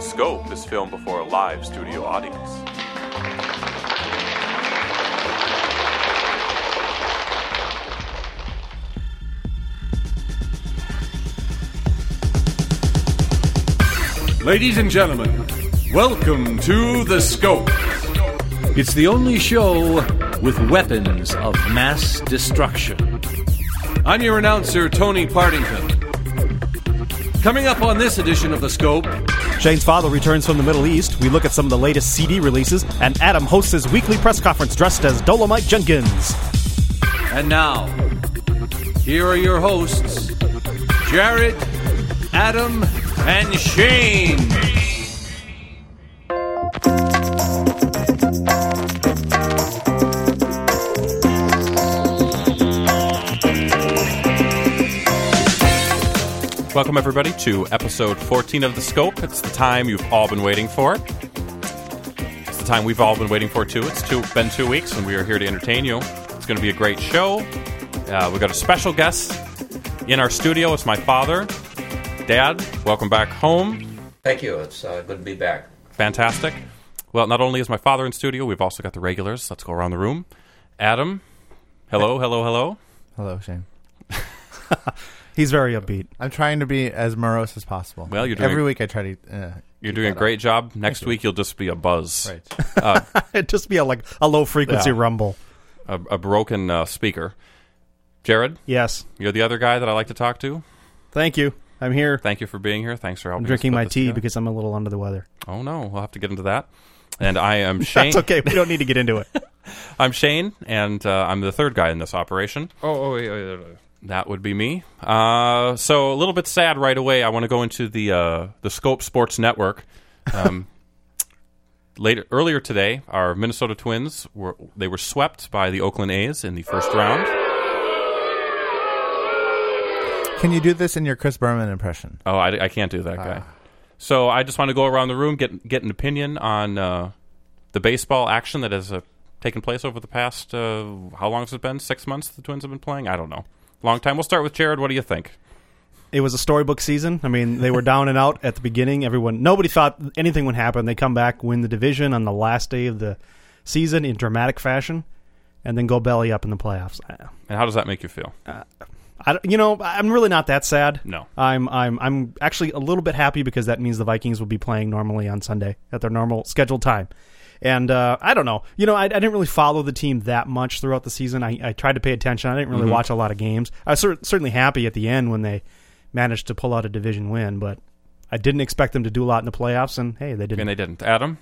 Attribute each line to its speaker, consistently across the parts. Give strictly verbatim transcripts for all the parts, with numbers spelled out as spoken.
Speaker 1: Scope is filmed before a live studio audience.
Speaker 2: Ladies and gentlemen, welcome to The Scope. It's the only show with weapons of mass destruction. I'm your announcer, Tony Partington. Coming up on this edition of The Scope,
Speaker 3: Shane's father returns from the Middle East. We look at some of the latest C D releases, and Adam hosts his weekly press conference dressed as Dolomite Jenkins.
Speaker 2: and now, here are your hosts, Jared, Adam, and Shane.
Speaker 1: Welcome, everybody, to episode fourteen of The Scope. It's the time you've all been waiting for. It's the time we've all been waiting for, too. It's two, been two weeks, and we are here to entertain you. It's going to be a great show. Uh, we've got a special guest in our studio. It's my father. Dad, welcome back home.
Speaker 4: Thank you. It's uh, good to be back.
Speaker 1: Fantastic. Well, not only is my father in studio, we've also got the regulars. Let's go around the room. Adam, hello, hello, hello.
Speaker 5: Hello, Shane.
Speaker 3: He's very upbeat.
Speaker 5: I'm trying to be as morose as possible.
Speaker 1: Well, you're doing
Speaker 5: every week. I try to. Uh,
Speaker 1: You're doing a great
Speaker 5: up.
Speaker 1: job. Next week, you'll just be a buzz.
Speaker 5: Right.
Speaker 1: Uh,
Speaker 3: It'd just be a, like a low frequency
Speaker 1: Yeah.
Speaker 3: rumble.
Speaker 1: a, a broken uh, speaker. Jared,
Speaker 3: Yes.
Speaker 1: you're the other guy that I like to talk to.
Speaker 3: Thank you. I'm here.
Speaker 1: Thank you for being here. Thanks for
Speaker 3: I'm
Speaker 1: helping.
Speaker 3: drinking
Speaker 1: us put
Speaker 3: my
Speaker 1: this
Speaker 3: tea
Speaker 1: together.
Speaker 3: because I'm a little under the weather.
Speaker 1: Oh no, we'll have to get into that. And I am Shane.
Speaker 3: That's okay. We don't need to get into it.
Speaker 1: I'm Shane, and uh, I'm the third guy in this operation.
Speaker 6: Oh, oh, yeah, yeah, yeah.
Speaker 1: That would be me. Uh, so a little bit sad right away. I want to go into the uh, the Scope Sports Network. Um, later, earlier today, our Minnesota Twins were they were swept by the Oakland A's in the first round.
Speaker 5: Can you do this in your Chris Berman impression?
Speaker 1: Oh, I, I can't do that guy. So I just want to go around the room, get get an opinion on uh, the baseball action that has uh, taken place over the past, uh, how long has it been? Six months the Twins have been playing? I don't know. Long time. We'll start with Jared. What do you think?
Speaker 3: It was a storybook season. I mean, they were down and out at the beginning. Everyone, nobody thought anything would happen. They come back, win the division on the last day of the season in dramatic fashion, and then go belly up in the playoffs.
Speaker 1: And how does that make you feel?
Speaker 3: I, don't- you know, I'm really not that sad.
Speaker 1: No.
Speaker 3: I'm I'm I'm actually a little bit happy because that means the Vikings will be playing normally on Sunday at their normal scheduled time. And uh, I don't know. You know, I, I didn't really follow the team that much throughout the season. I, I tried to pay attention. I didn't really
Speaker 1: Mhm.
Speaker 3: watch a lot of games. I was cer- certainly happy at the end when they managed to pull out a division win, but I didn't expect them to do a lot in the playoffs, and hey, they didn't.
Speaker 1: And they didn't. Adam?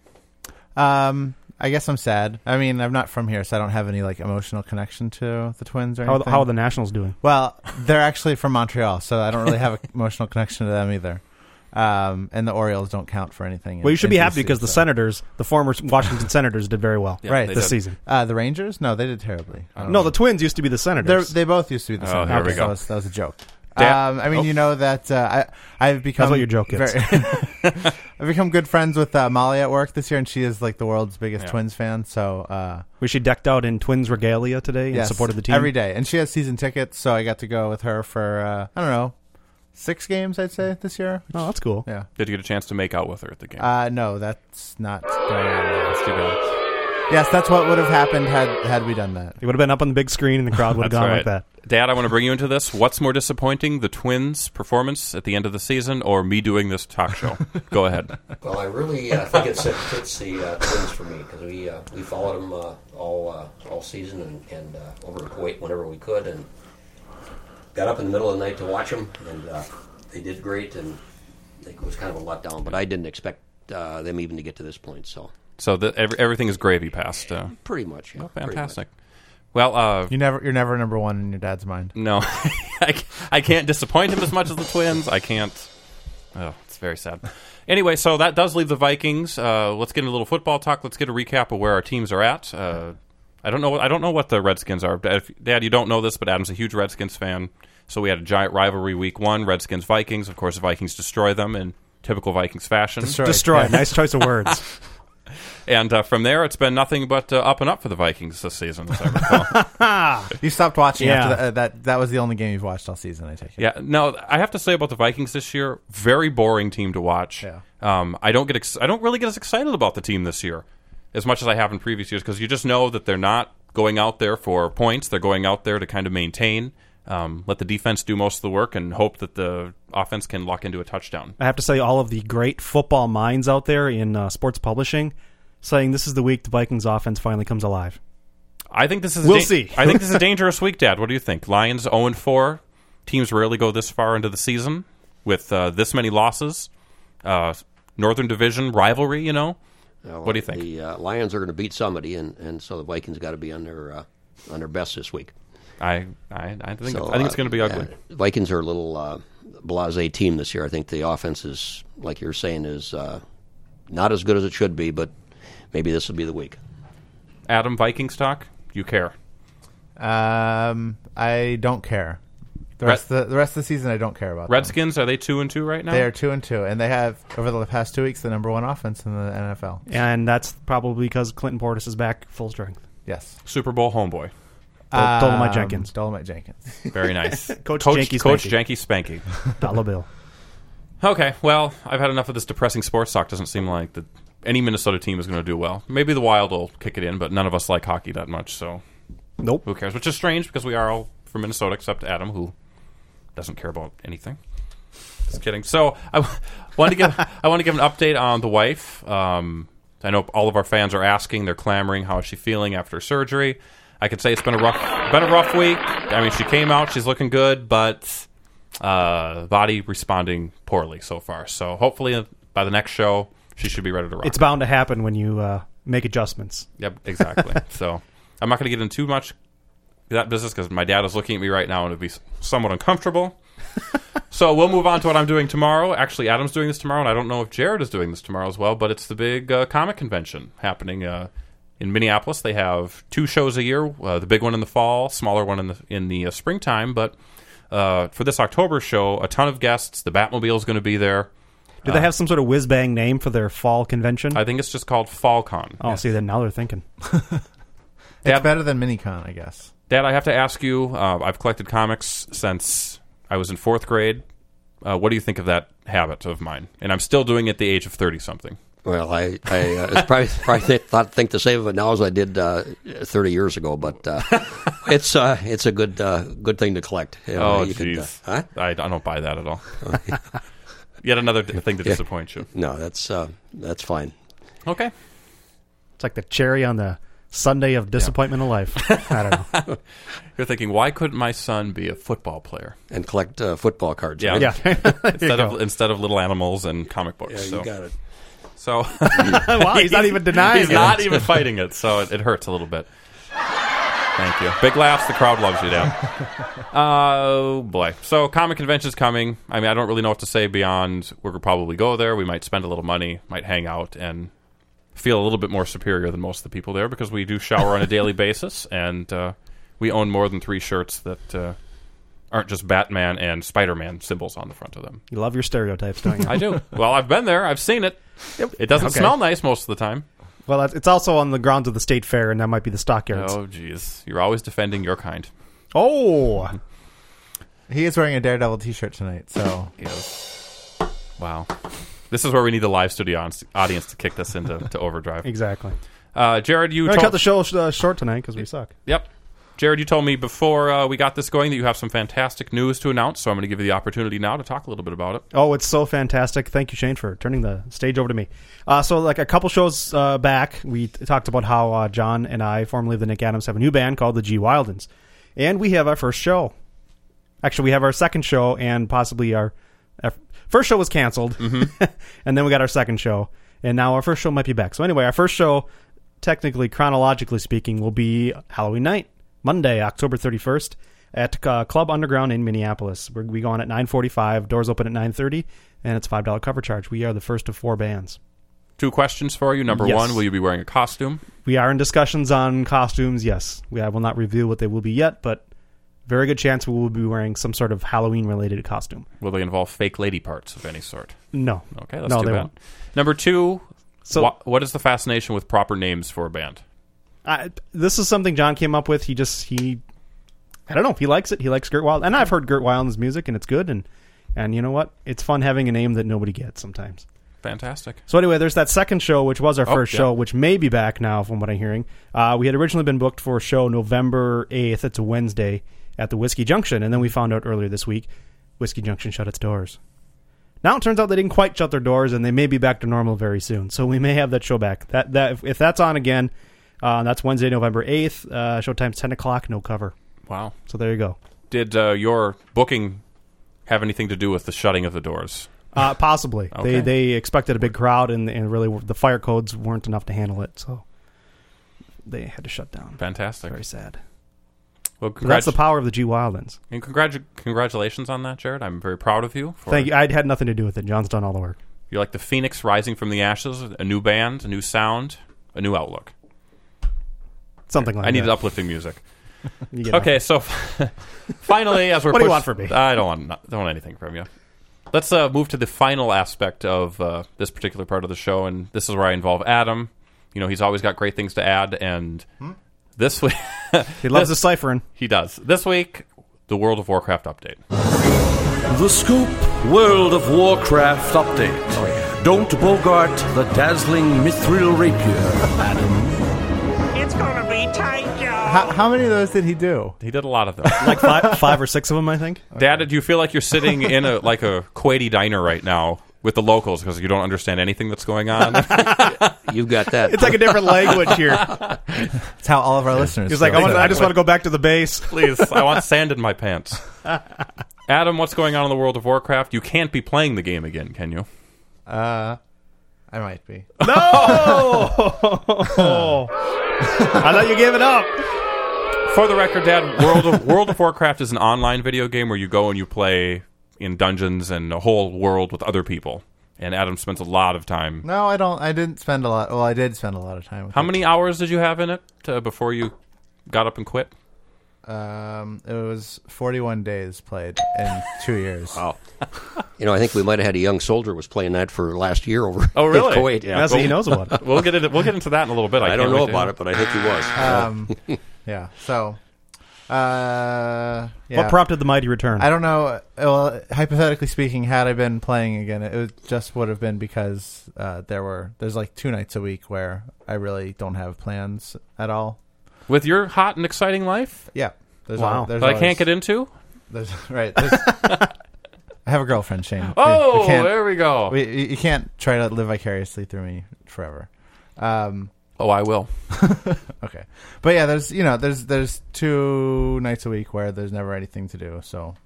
Speaker 5: Um, I guess I'm sad. I mean, I'm not from here, so I don't have any like emotional connection to the Twins or
Speaker 3: How, are the-
Speaker 5: anything.
Speaker 3: how are the Nationals doing?
Speaker 5: Well, they're actually from Montreal, so I don't really have an emotional connection to them either. Um, and the Orioles don't count for anything.
Speaker 3: Well,
Speaker 5: in-
Speaker 3: you should
Speaker 5: in
Speaker 3: be happy
Speaker 5: D C,
Speaker 3: because the
Speaker 5: so.
Speaker 3: Senators, the former Washington Senators, did very well
Speaker 1: Yeah,
Speaker 5: Right.
Speaker 1: they
Speaker 3: this
Speaker 1: did.
Speaker 3: season.
Speaker 5: Uh, the Rangers? No, they did terribly. I don't
Speaker 3: No,
Speaker 5: know.
Speaker 3: the Twins used to be the
Speaker 5: They're,
Speaker 3: Senators.
Speaker 5: they both used to be the
Speaker 1: Oh,
Speaker 5: same.
Speaker 1: here we
Speaker 5: Okay,
Speaker 1: go.
Speaker 5: That was, that was a joke.
Speaker 1: Da-
Speaker 5: um, I mean,
Speaker 1: Oh.
Speaker 5: you know that uh, I I've become
Speaker 3: That's what your joke is.
Speaker 5: very- I've become good friends with uh, Molly at work this year, and she is like the world's biggest
Speaker 1: Yeah.
Speaker 5: Twins fan. So uh,
Speaker 3: Was she decked out in Twins regalia today in
Speaker 5: yes,
Speaker 3: support of the team?
Speaker 5: every day, and she has season tickets, so I got to go with her for uh, I don't know six games, I'd say this year.
Speaker 3: Oh, that's cool.
Speaker 5: Yeah.
Speaker 1: Did you get a chance to make out with her at the game?
Speaker 5: Uh, no, that's not going on.
Speaker 1: That's too bad.
Speaker 5: Yes, that's what would have happened had had we done that.
Speaker 3: It would have been up on the big screen, and the crowd would have
Speaker 1: That's
Speaker 3: gone
Speaker 1: right.
Speaker 3: like that.
Speaker 1: Dad, I want to bring you into this. What's more disappointing, the Twins' performance at the end of the season or me doing this talk show? Go ahead.
Speaker 4: Well, I really uh, think it's it fits the uh, Twins for me because we uh, we followed them uh, all uh, all season and, and uh, over to Kuwait whenever we could, and got up in the middle of the night to watch them, and uh, they did great, and I think it was kind of a letdown. But I didn't expect uh, them even to get to this point, so
Speaker 1: So the, every, everything is gravy past. Uh,
Speaker 4: pretty much. Yeah,
Speaker 1: oh,
Speaker 4: pretty much.
Speaker 1: fantastic. Well, uh,
Speaker 5: You never, you're never number one in your dad's mind.
Speaker 1: no, I, c- I can't disappoint him as much as the Twins. I can't. Oh, it's very sad. Anyway, so that does leave the Vikings. Uh, let's get into a little football talk. Let's get a recap of where our teams are at. Uh, I don't know. what- I don't know what the Redskins are. Dad, if- Dad, you don't know this, but Adam's a huge Redskins fan. So we had a giant rivalry week one. Redskins Vikings. Of course, the Vikings destroy them in typical Vikings fashion.
Speaker 5: Destroy.
Speaker 3: Destroy. Nice choice of words.
Speaker 1: And uh, from there, it's been nothing but uh, up and up for the Vikings this season, as I recall.
Speaker 5: You stopped watching
Speaker 3: Yeah.
Speaker 5: after that, uh, that. That was the only game you've watched all season, I take it.
Speaker 1: Yeah, no, I have to say about the Vikings this year, very boring team to watch.
Speaker 5: Yeah.
Speaker 1: Um, I don't get ex- I don't really get as excited about the team this year as much as I have in previous years because you just know that they're not going out there for points. They're going out there to kind of maintain, um, let the defense do most of the work, and hope that the offense can lock into a touchdown.
Speaker 3: I have to say, all of the great football minds out there in uh, sports publishing saying this is the week the Vikings offense finally comes alive.
Speaker 1: I think this is.
Speaker 3: We'll
Speaker 1: a da-
Speaker 3: see.
Speaker 1: I think this is a dangerous week, Dad. What do you think? Lions zero and four. Teams rarely go this far into the season with uh, this many losses. Uh, Northern Division rivalry, you know.
Speaker 4: Well,
Speaker 1: What do you think?
Speaker 4: The uh, Lions are going to beat somebody, and, and so the Vikings got to be on their uh, on their best this week.
Speaker 1: I I, I think
Speaker 4: So,
Speaker 1: I think it's
Speaker 4: uh,
Speaker 1: going to be ugly.
Speaker 4: yeah, Vikings are a little uh, blasé team this year. I think the offense is, like you're saying, is uh, not as good as it should be, but maybe this will be the week.
Speaker 1: Adam, Vikings talk. You care?
Speaker 5: Um, I don't care. The
Speaker 1: Red-
Speaker 5: rest, of the, the rest of the season, I don't care about. them.
Speaker 1: Redskins, are they two and two right now?
Speaker 5: They are two and two, and they have over the past two weeks the number one offense in the N F L.
Speaker 3: And that's probably because Clinton Portis is back full strength.
Speaker 5: Yes,
Speaker 1: Super Bowl homeboy.
Speaker 3: Dol- Dolomite
Speaker 5: Um,
Speaker 3: Jenkins.
Speaker 5: Dolomite Jenkins.
Speaker 1: Very nice.
Speaker 3: Coach
Speaker 1: Coach,
Speaker 3: Janky
Speaker 1: Coach
Speaker 3: Spanky.
Speaker 1: Janky Spanky.
Speaker 3: Dollar bill.
Speaker 1: Okay, well, I've had enough of this depressing sports talk. Doesn't seem like that any Minnesota team is going to do well. Maybe the Wild will kick it in, but none of us like hockey that much, so
Speaker 3: Nope.
Speaker 1: who cares? Which is strange because we are all from Minnesota except Adam, who doesn't care about anything. Just kidding. So I w- want to give I want to give an update on the wife. Um, I know all of our fans are asking, they're clamoring, how is she feeling after surgery? I could say it's been a rough, been a rough week. I mean, she came out, she's looking good, but uh, body responding poorly so far. So hopefully by the next show, she should be ready to rock.
Speaker 3: It's bound to happen when you uh, make adjustments.
Speaker 1: Yep, exactly. So I'm not going to get into too much of that business because my dad is looking at me right now and it'd be somewhat uncomfortable. So we'll move on to what I'm doing tomorrow. Actually, Adam's doing this tomorrow, and I don't know if Jared is doing this tomorrow as well, but it's the big uh, comic convention happening uh, in Minneapolis. They have two shows a year, uh, the big one in the fall, smaller one in the in the uh, springtime. But uh, for this October show, a ton of guests. The Batmobile is going to be there.
Speaker 3: Do they have some sort of whiz-bang name for their fall convention?
Speaker 1: I think it's just called FallCon.
Speaker 3: oh, see, then now they're thinking.
Speaker 5: It's
Speaker 1: Dad-
Speaker 5: better than Minicon, I guess.
Speaker 1: Dad, I have to ask you, uh, I've collected comics since I was in fourth grade. Uh, what do you think of that habit of mine? And I'm still doing it at the age of thirty-something.
Speaker 4: Well, I, I uh, probably, probably th- thought think the same of it now as I did uh, thirty years ago, but uh, it's uh, it's a good uh, good thing to collect. You know,
Speaker 1: Oh,
Speaker 4: you could, uh,
Speaker 1: jeez.
Speaker 4: huh?
Speaker 1: I, I don't buy that at all. Yet another d- thing to disappoint you.
Speaker 4: No, that's uh, that's fine.
Speaker 1: Okay.
Speaker 3: It's like the cherry on the Sunday of disappointment of life. I don't know.
Speaker 1: You're thinking, why couldn't my son be a football player
Speaker 4: And collect uh, football cards.
Speaker 1: Yeah.
Speaker 4: right?
Speaker 3: Yeah.
Speaker 1: instead of instead of little animals and comic books?
Speaker 4: Yeah, you
Speaker 1: so,
Speaker 4: got it.
Speaker 1: so
Speaker 3: Wow, he's not even denying
Speaker 1: he's
Speaker 3: it.
Speaker 1: not even fighting it, so it, it hurts a little bit. Thank you. Big laughs. The crowd loves you, Dad. Oh, boy. So, comic convention's coming. I mean, I don't really know what to say beyond we're going to probably go there. We might spend a little money, might hang out, and feel a little bit more superior than most of the people there because we do shower on a daily basis, and uh, we own more than three shirts that uh, aren't just Batman and Spider-Man symbols on the front of them.
Speaker 3: You love your stereotypes, don't you?
Speaker 1: I do. Well, I've been there. I've seen it. It doesn't
Speaker 3: Okay.
Speaker 1: smell nice most of the time.
Speaker 3: Well, that's, it's also on the grounds of the state fair, and that might be the stockyards.
Speaker 1: Oh, jeez. You're always defending your kind.
Speaker 3: Oh,
Speaker 5: He is wearing a Daredevil T-shirt tonight, so
Speaker 1: Yes. Wow. This is where we need the live studio on- audience to kick this into to overdrive.
Speaker 3: exactly.
Speaker 1: Uh, Jared, you
Speaker 3: We're going to
Speaker 1: told...
Speaker 3: cut the show sh- uh, short tonight because we suck.
Speaker 1: Yep. Jared, you told me before uh, we got this going that you have some fantastic news to announce, so I'm going to give you the opportunity now to talk a little bit about it.
Speaker 3: Oh, it's so fantastic. Thank you, Shane, for turning the stage over to me. Uh, so, like a couple shows uh, back, we t- talked about how uh, John and I, formerly of the Nick Adams, have a new band called the G. Wildens. And we have our first show. Actually, we have our second show and possibly our... our first show was canceled. Mm-hmm. And then we got our second show. And now our first show might be back. So anyway, our first show, technically, chronologically speaking, will be Halloween night. Monday, October thirty-first, at uh, Club Underground in Minneapolis. We're, we go on at nine forty-five, doors open at nine thirty, and it's a five dollars cover charge. We are the first of four bands.
Speaker 1: Two questions for you. Number
Speaker 3: Yes.
Speaker 1: one, will you be wearing a costume?
Speaker 3: We are in discussions on costumes, yes. We, I will not reveal what they will be yet, but very good chance we will be wearing some sort of Halloween-related costume.
Speaker 1: Will they involve fake lady parts of any sort?
Speaker 3: No.
Speaker 1: Okay, that's
Speaker 3: No,
Speaker 1: too
Speaker 3: they
Speaker 1: bad.
Speaker 3: won't.
Speaker 1: Number two,
Speaker 3: So
Speaker 1: Wha- what is the fascination with proper names for a band?
Speaker 3: I, this is something John came up with. He just he, I don't know. He likes it. He likes Gert Wild, and I've heard Gert Wild's music, and it's good. And and you know what? It's fun having a name that nobody gets sometimes.
Speaker 1: Fantastic.
Speaker 3: So anyway, there's that second show, which was our
Speaker 1: Oh,
Speaker 3: first
Speaker 1: yeah.
Speaker 3: show, which may be back now, from what I'm hearing. Uh, we had originally been booked for a show November eighth. It's a Wednesday at the Whiskey Junction, and then we found out earlier this week, Whiskey Junction shut its doors. Now it turns out they didn't quite shut their doors, and they may be back to normal very soon. So we may have that show back. That that if, if that's on again, uh, that's Wednesday, November eighth. Uh, showtime's ten o'clock, no cover.
Speaker 1: Wow.
Speaker 3: So there you go.
Speaker 1: Did uh, your booking have anything to do with the shutting of the doors?
Speaker 3: Uh, possibly.
Speaker 1: Okay.
Speaker 3: They they expected a big crowd, and, and really the fire codes weren't enough to handle it, so they had to shut down.
Speaker 1: Fantastic.
Speaker 3: Very sad.
Speaker 1: Well,
Speaker 3: But that's the
Speaker 1: congratu-
Speaker 3: power of the G Wildlands.
Speaker 1: and congratu- congratulations on that, Jared. I'm very proud of you. For,
Speaker 3: Thank you. I had nothing to do with it. John's done all the work.
Speaker 1: You're like the phoenix rising from the ashes, a new band, a new sound, a new outlook.
Speaker 3: Something like
Speaker 1: I
Speaker 3: that.
Speaker 1: needed uplifting music.
Speaker 3: You get
Speaker 1: Okay, so finally, as we're
Speaker 3: What do you
Speaker 1: push-
Speaker 3: want from me?
Speaker 1: I don't want don't want anything from you. Let's uh, move to the final aspect of uh, this particular part of the show, and this is where I involve Adam. You know, he's always got great things to add, and
Speaker 3: Hmm?
Speaker 1: this week
Speaker 3: He loves the ciphering.
Speaker 1: he does. This week, the World of Warcraft update.
Speaker 2: The Scoop World of Warcraft update. Don't bogart the dazzling mithril rapier, Adam.
Speaker 6: It's gonna be tight, y'all.
Speaker 5: How, how many of those did he do?
Speaker 1: He did a lot of them.
Speaker 3: Like five, five or six of them, I think.
Speaker 1: Dad, do you feel like you're sitting in a like a Kuwaiti diner right now with the locals because you don't understand anything that's going on?
Speaker 4: You've got that.
Speaker 3: It's like a different language here.
Speaker 5: That's how all of our listeners.
Speaker 3: He's like, I,
Speaker 5: feel.
Speaker 3: want, I just want to go back to the base.
Speaker 1: Please, I want sand in my pants. Adam, what's going on in the World of Warcraft? You can't be playing the game again, can you?
Speaker 5: Uh, I might be.
Speaker 3: No! I thought you gave it up.
Speaker 1: For the record, Dad, World of World of Warcraft is an online video game where you go and you play in dungeons and a whole world with other people. And Adam spends a lot of time.
Speaker 5: No, I don't. I didn't spend a lot. Well, I did spend a lot of time. With
Speaker 1: How
Speaker 5: it.
Speaker 1: many hours did you have in it uh, before you got up and quit?
Speaker 5: Um, it was forty-one days played in two years.
Speaker 4: Wow. You know, I think we might have had a young soldier was playing that for last year over
Speaker 1: Oh, really?
Speaker 4: in Kuwait. Yeah.
Speaker 3: That's what he knows about it.
Speaker 1: We'll get into we'll get into that in a little bit.
Speaker 4: I,
Speaker 1: I,
Speaker 4: don't
Speaker 1: can't
Speaker 4: know
Speaker 1: wait to-
Speaker 4: about it, but I think he was.
Speaker 5: Um, yeah. So, uh, yeah.
Speaker 3: What prompted the mighty return?
Speaker 5: I don't know. Well, hypothetically speaking, had I been playing again, it would just would have been because uh, there were there's like two nights a week where I really don't have plans at all.
Speaker 1: With your hot and exciting life
Speaker 5: Yeah. There's
Speaker 3: Wow.
Speaker 5: al- there's
Speaker 1: that I
Speaker 5: always-
Speaker 1: can't get into.
Speaker 5: There's, right. There's, I have a girlfriend, Shane. We-
Speaker 1: Oh,
Speaker 5: we can't,
Speaker 1: there we go.
Speaker 5: we, you you can't try to live vicariously through me forever. Um,
Speaker 1: Oh, I will.
Speaker 5: okay, but yeah, there's you know there's there's two nights a week where there's never anything to do. So,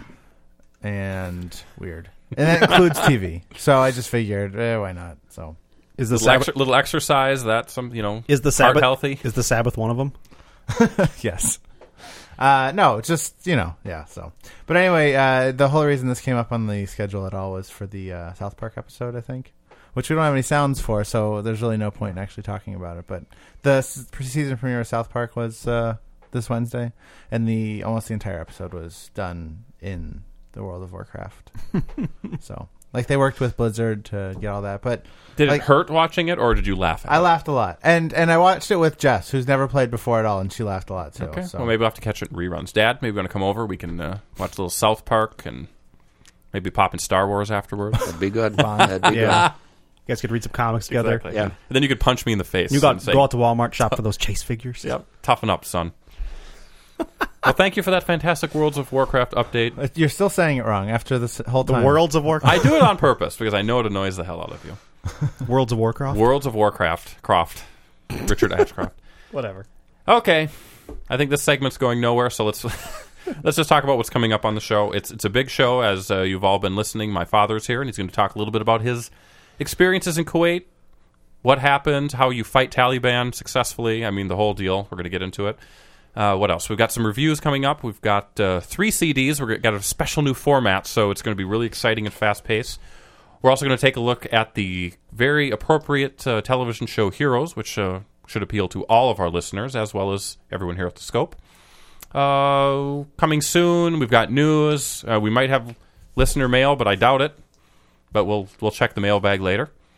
Speaker 5: and weird, and that includes T V. So I just figured, eh, why not? So
Speaker 3: is the
Speaker 1: Little,
Speaker 3: Sabbath,
Speaker 1: exer- little exercise. That's some you know.
Speaker 3: is the
Speaker 1: heart
Speaker 3: Sabbath
Speaker 1: healthy?
Speaker 3: Is the Sabbath one of them?
Speaker 5: yes. Uh, no, just, you know, yeah, so. But anyway, uh, the whole reason this came up on the schedule at all was for the uh, South Park episode, I think, which we don't have any sounds for, so there's really no point in actually talking about it. But the s- season premiere of South Park was uh, this Wednesday, and the almost the entire episode was done in the World of Warcraft. So, like, they worked with Blizzard to get all that, but
Speaker 1: Did
Speaker 5: like,
Speaker 1: it hurt watching it, or did you laugh at
Speaker 5: I
Speaker 1: it?
Speaker 5: laughed a lot. And and I watched it with Jess, who's never played before at all, and she laughed a lot, too.
Speaker 1: Okay.
Speaker 5: So.
Speaker 1: Well, maybe we'll have to catch it in reruns. Dad, maybe we're going to come over. We can uh, watch a little South Park and maybe pop in Star Wars afterwards.
Speaker 4: That'd be good. That'd be
Speaker 3: Yeah. You guys could read some comics together.
Speaker 1: Exactly.
Speaker 4: Yeah.
Speaker 1: And then you could punch me in the face.
Speaker 3: You got
Speaker 1: and say,
Speaker 3: go out to Walmart, shop for those chase figures.
Speaker 1: Yep. Toughen up, son. Well, thank you for that fantastic Worlds of Warcraft update.
Speaker 5: Uh, You're still saying it wrong after this whole
Speaker 3: The
Speaker 5: time.
Speaker 3: Worlds of Warcraft.
Speaker 1: I do it on purpose because I know it annoys the hell out of you.
Speaker 3: Worlds of Warcraft.
Speaker 1: Worlds of Warcraft. Croft. Richard Ashcroft.
Speaker 3: Whatever.
Speaker 1: Okay. I think this segment's going nowhere, so let's let's just talk about what's coming up on the show. It's it's a big show, as uh, you've all been listening. My father's here, and he's going to talk a little bit about his experiences in Kuwait, what happened, how you fight Taliban successfully. I mean, the whole deal. We're going to get into it. Uh, what else? We've got some reviews coming up. We've got uh, three C Ds. We've got a special new format, so it's going to be really exciting and fast-paced. We're also going to take a look at the very appropriate uh, television show Heroes, which uh, should appeal to all of our listeners, as well as everyone here at the Scope. Uh, coming soon, we've got news. Uh, we might have listener mail, but I doubt it. But we'll we'll check the mailbag later.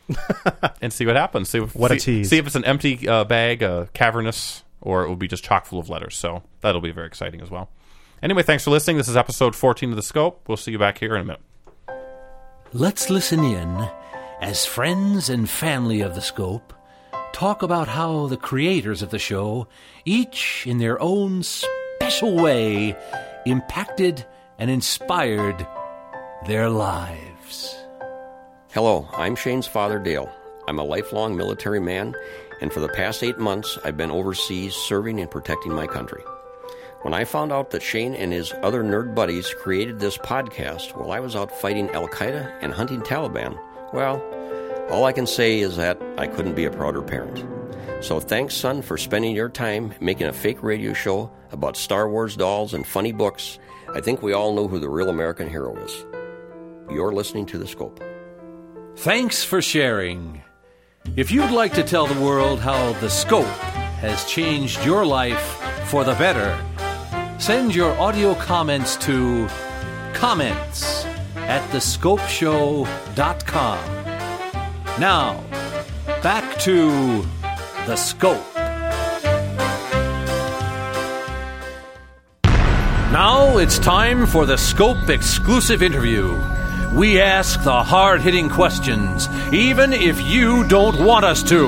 Speaker 1: and see what happens. See if,
Speaker 3: What a
Speaker 1: see,
Speaker 3: tease.
Speaker 1: See if it's an empty uh, bag, uh, cavernous, or it will be just chock full of letters. So that'll be very exciting as well. Anyway, thanks for listening. This is episode fourteen of The Scope. We'll see you back here in a minute.
Speaker 2: Let's listen in as friends and family of The Scope talk about how the creators of the show, each in their own special way, impacted and inspired their lives.
Speaker 4: Hello, I'm Shane's father, Dale. I'm a lifelong military man, and for the past eight months, I've been overseas serving and protecting my country. When I found out that Shane and his other nerd buddies created this podcast while I was out fighting Al-Qaeda and hunting Taliban, well, all I can say is that I couldn't be a prouder parent. So thanks, son, for spending your time making a fake radio show about Star Wars dolls and funny books. I think we all know who the real American hero is. You're listening to The Scope.
Speaker 2: Thanks for sharing. If you'd like to tell the world how The Scope has changed your life for the better, send your audio comments to comments at the scope show dot com. Now, back to The Scope. Now it's time for the Scope exclusive interview. We ask the hard-hitting questions, even if you don't want us to.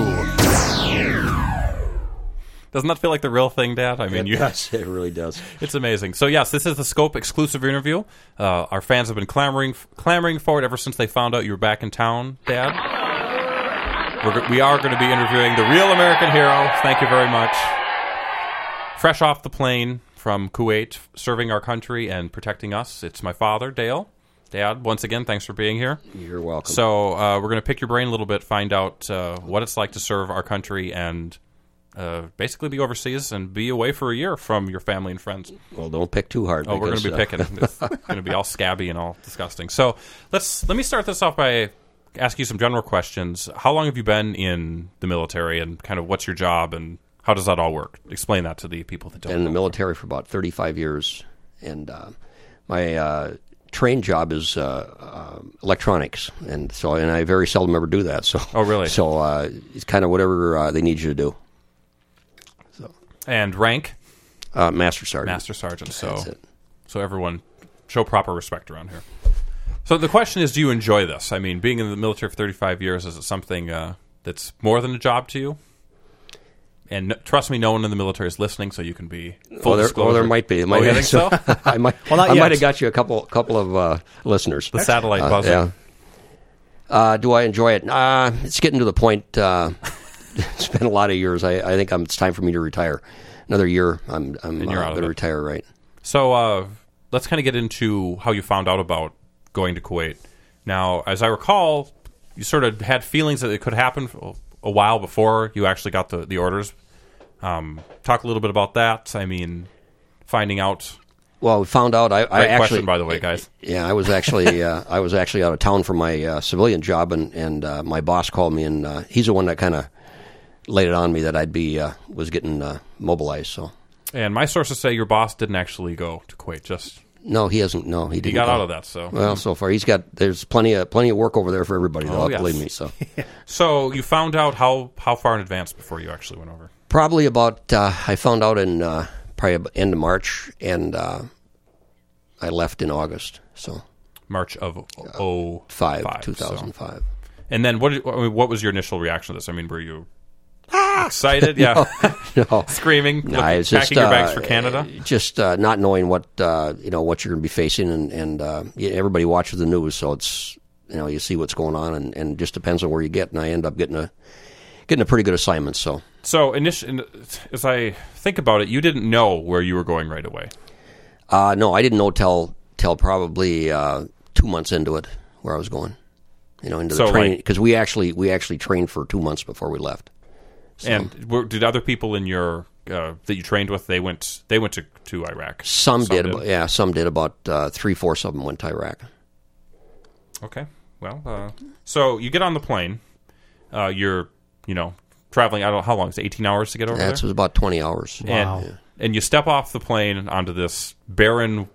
Speaker 1: Doesn't that feel like the real thing, Dad? I mean,
Speaker 4: It
Speaker 1: you,
Speaker 4: does. It really does.
Speaker 1: it's amazing. So yes, this is the Scope exclusive interview. Uh, our fans have been clamoring clamoring for it ever since they found out you were back in town, Dad. We're, we are going to be interviewing the real American hero. Thank you very much. Fresh off the plane from Kuwait, serving our country and protecting us. It's my father, Dale. Dad, once again, thanks for being here.
Speaker 4: You're welcome.
Speaker 1: So uh, we're going to pick your brain a little bit, find out uh, what it's like to serve our country and uh, basically be overseas and be away for a year from your family and friends.
Speaker 4: Well, don't pick too hard.
Speaker 1: Oh, we're going to be
Speaker 4: uh,
Speaker 1: picking. It's going to be all scabby and all disgusting. So let's let me start this off by asking you some general questions. How long have you been in the military, and kind of what's your job, and how does that all work? Explain that to the people that don't
Speaker 4: Been in the
Speaker 1: know.
Speaker 4: military for about thirty-five years, and uh, my uh, train job is uh, uh, electronics, and so and I very seldom ever do that. So,
Speaker 1: Oh, really?
Speaker 4: So uh, it's kind of whatever uh, they need you to do.
Speaker 1: And rank?
Speaker 4: Uh, Master Sergeant.
Speaker 1: Master Sergeant. So,
Speaker 4: That's it.
Speaker 1: so everyone show proper respect around here. So the question is, do you enjoy this? I mean, being in the military for thirty-five years, is it something uh, that's more than a job to you? And n- trust me, no one in the military is listening, so you can be full
Speaker 4: Well, there,
Speaker 1: disclosure.
Speaker 4: well, there might be. It might
Speaker 1: Oh, you
Speaker 4: have-
Speaker 1: think so?
Speaker 4: I might.
Speaker 3: Well, not
Speaker 4: I
Speaker 3: yet.
Speaker 4: might have got you a couple, couple of uh, listeners.
Speaker 1: The satellite
Speaker 4: Uh,
Speaker 1: buzzing.
Speaker 4: yeah. Uh, do I enjoy it? Uh, it's getting to the point. Uh, it's been a lot of years. I, I think I'm, it's time for me to retire. Another year, I'm, I'm
Speaker 1: And you're
Speaker 4: uh,
Speaker 1: out of
Speaker 4: going to
Speaker 1: it.
Speaker 4: retire. Right.
Speaker 1: So uh, let's kind of get into how you found out about going to Kuwait. Now, as I recall, you sort of had feelings that it could happen a while before you actually got the, the orders. Um, talk a little bit about that. I mean, finding out.
Speaker 4: Well, we found out. I, I
Speaker 1: Great
Speaker 4: actually,
Speaker 1: question, by the way, guys.
Speaker 4: Yeah, I was actually uh, I was actually out of town for my uh, civilian job, and and uh, my boss called me, and uh, he's the one that kind of laid it on me that I'd be uh, was getting uh, mobilized. So
Speaker 1: And my sources say your boss didn't actually go to Kuwait. Just
Speaker 4: no, he hasn't. No, he
Speaker 1: he
Speaker 4: didn't.
Speaker 1: got
Speaker 4: go.
Speaker 1: out of that. So
Speaker 4: Well, so far he's got. There's plenty of plenty of work over there for everybody. Though,
Speaker 1: Oh, yes.
Speaker 4: believe me. So
Speaker 1: so you found out how how far in advance before you actually went over?
Speaker 4: probably about uh, I found out in uh, probably about end of March, and uh, I left in August. So
Speaker 1: March of oh
Speaker 4: five,
Speaker 1: five,
Speaker 4: two
Speaker 1: so.
Speaker 4: thousand five.
Speaker 1: And then what? Did, I mean, what was your initial reaction to this? I mean, were you excited? Yeah,
Speaker 4: No.
Speaker 1: screaming,
Speaker 4: No,
Speaker 1: looking-
Speaker 4: it's just
Speaker 1: packing your bags
Speaker 4: uh,
Speaker 1: for Canada.
Speaker 4: Just uh, not knowing what uh, you know what you're going to be facing, and and uh, yeah, everybody watches the news, so it's you know you see what's going on, and, and just depends on where you get. And I end up getting a getting a pretty good assignment. So
Speaker 1: So, initially, as I think about it, you didn't know where you were going right away.
Speaker 4: uh, no, I didn't know till till probably uh, two months into it where I was going. You know, into
Speaker 1: So,
Speaker 4: the training
Speaker 1: like-
Speaker 4: because we actually we actually trained for two months before we left. So,
Speaker 1: And were, did other people in your uh, that you trained with? They went. They went to, to Iraq.
Speaker 4: some, did, About, yeah, some did. About uh, three fourths of them went to Iraq.
Speaker 1: Okay. Well, uh, so you get on the plane. Uh, you're, you know, traveling. I don't know how long. Is it eighteen hours to get over
Speaker 4: That
Speaker 1: there?
Speaker 4: was about twenty hours.
Speaker 3: Wow.
Speaker 1: And and you step off the plane onto this barren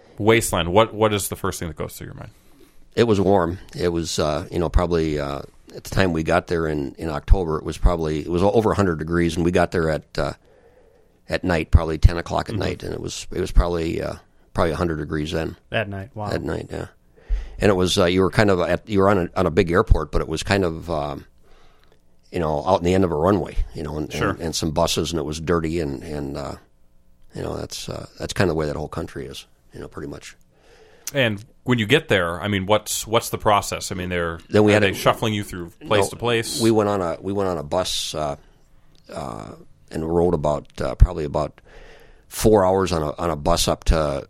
Speaker 1: wasteland. What what is the first thing that goes through your mind?
Speaker 4: It was warm. It was, uh, you know, probably uh, at the time we got there in, in October, it was probably it was over one hundred degrees, and we got there at uh, at night, probably ten o'clock at mm-hmm. night, and it was it was probably uh, probably one hundred degrees then.
Speaker 3: At night, wow.
Speaker 4: At night, yeah. And it was uh, you were kind of at you were on a on a big airport, but it was kind of um, you know out in the end of a runway, you know, and,
Speaker 1: sure.
Speaker 4: and, and some buses, and it was dirty, and and uh, you know that's uh, that's kind of the way that whole country is, you know, pretty much.
Speaker 1: And when you get there, I mean, what's what's the process? I mean, they're
Speaker 4: then we
Speaker 1: are
Speaker 4: had
Speaker 1: they
Speaker 4: a,
Speaker 1: shuffling you through place
Speaker 4: no,
Speaker 1: to place.
Speaker 4: We went on a we went on a bus uh, uh, and rode about uh, probably about four hours on a on a bus up to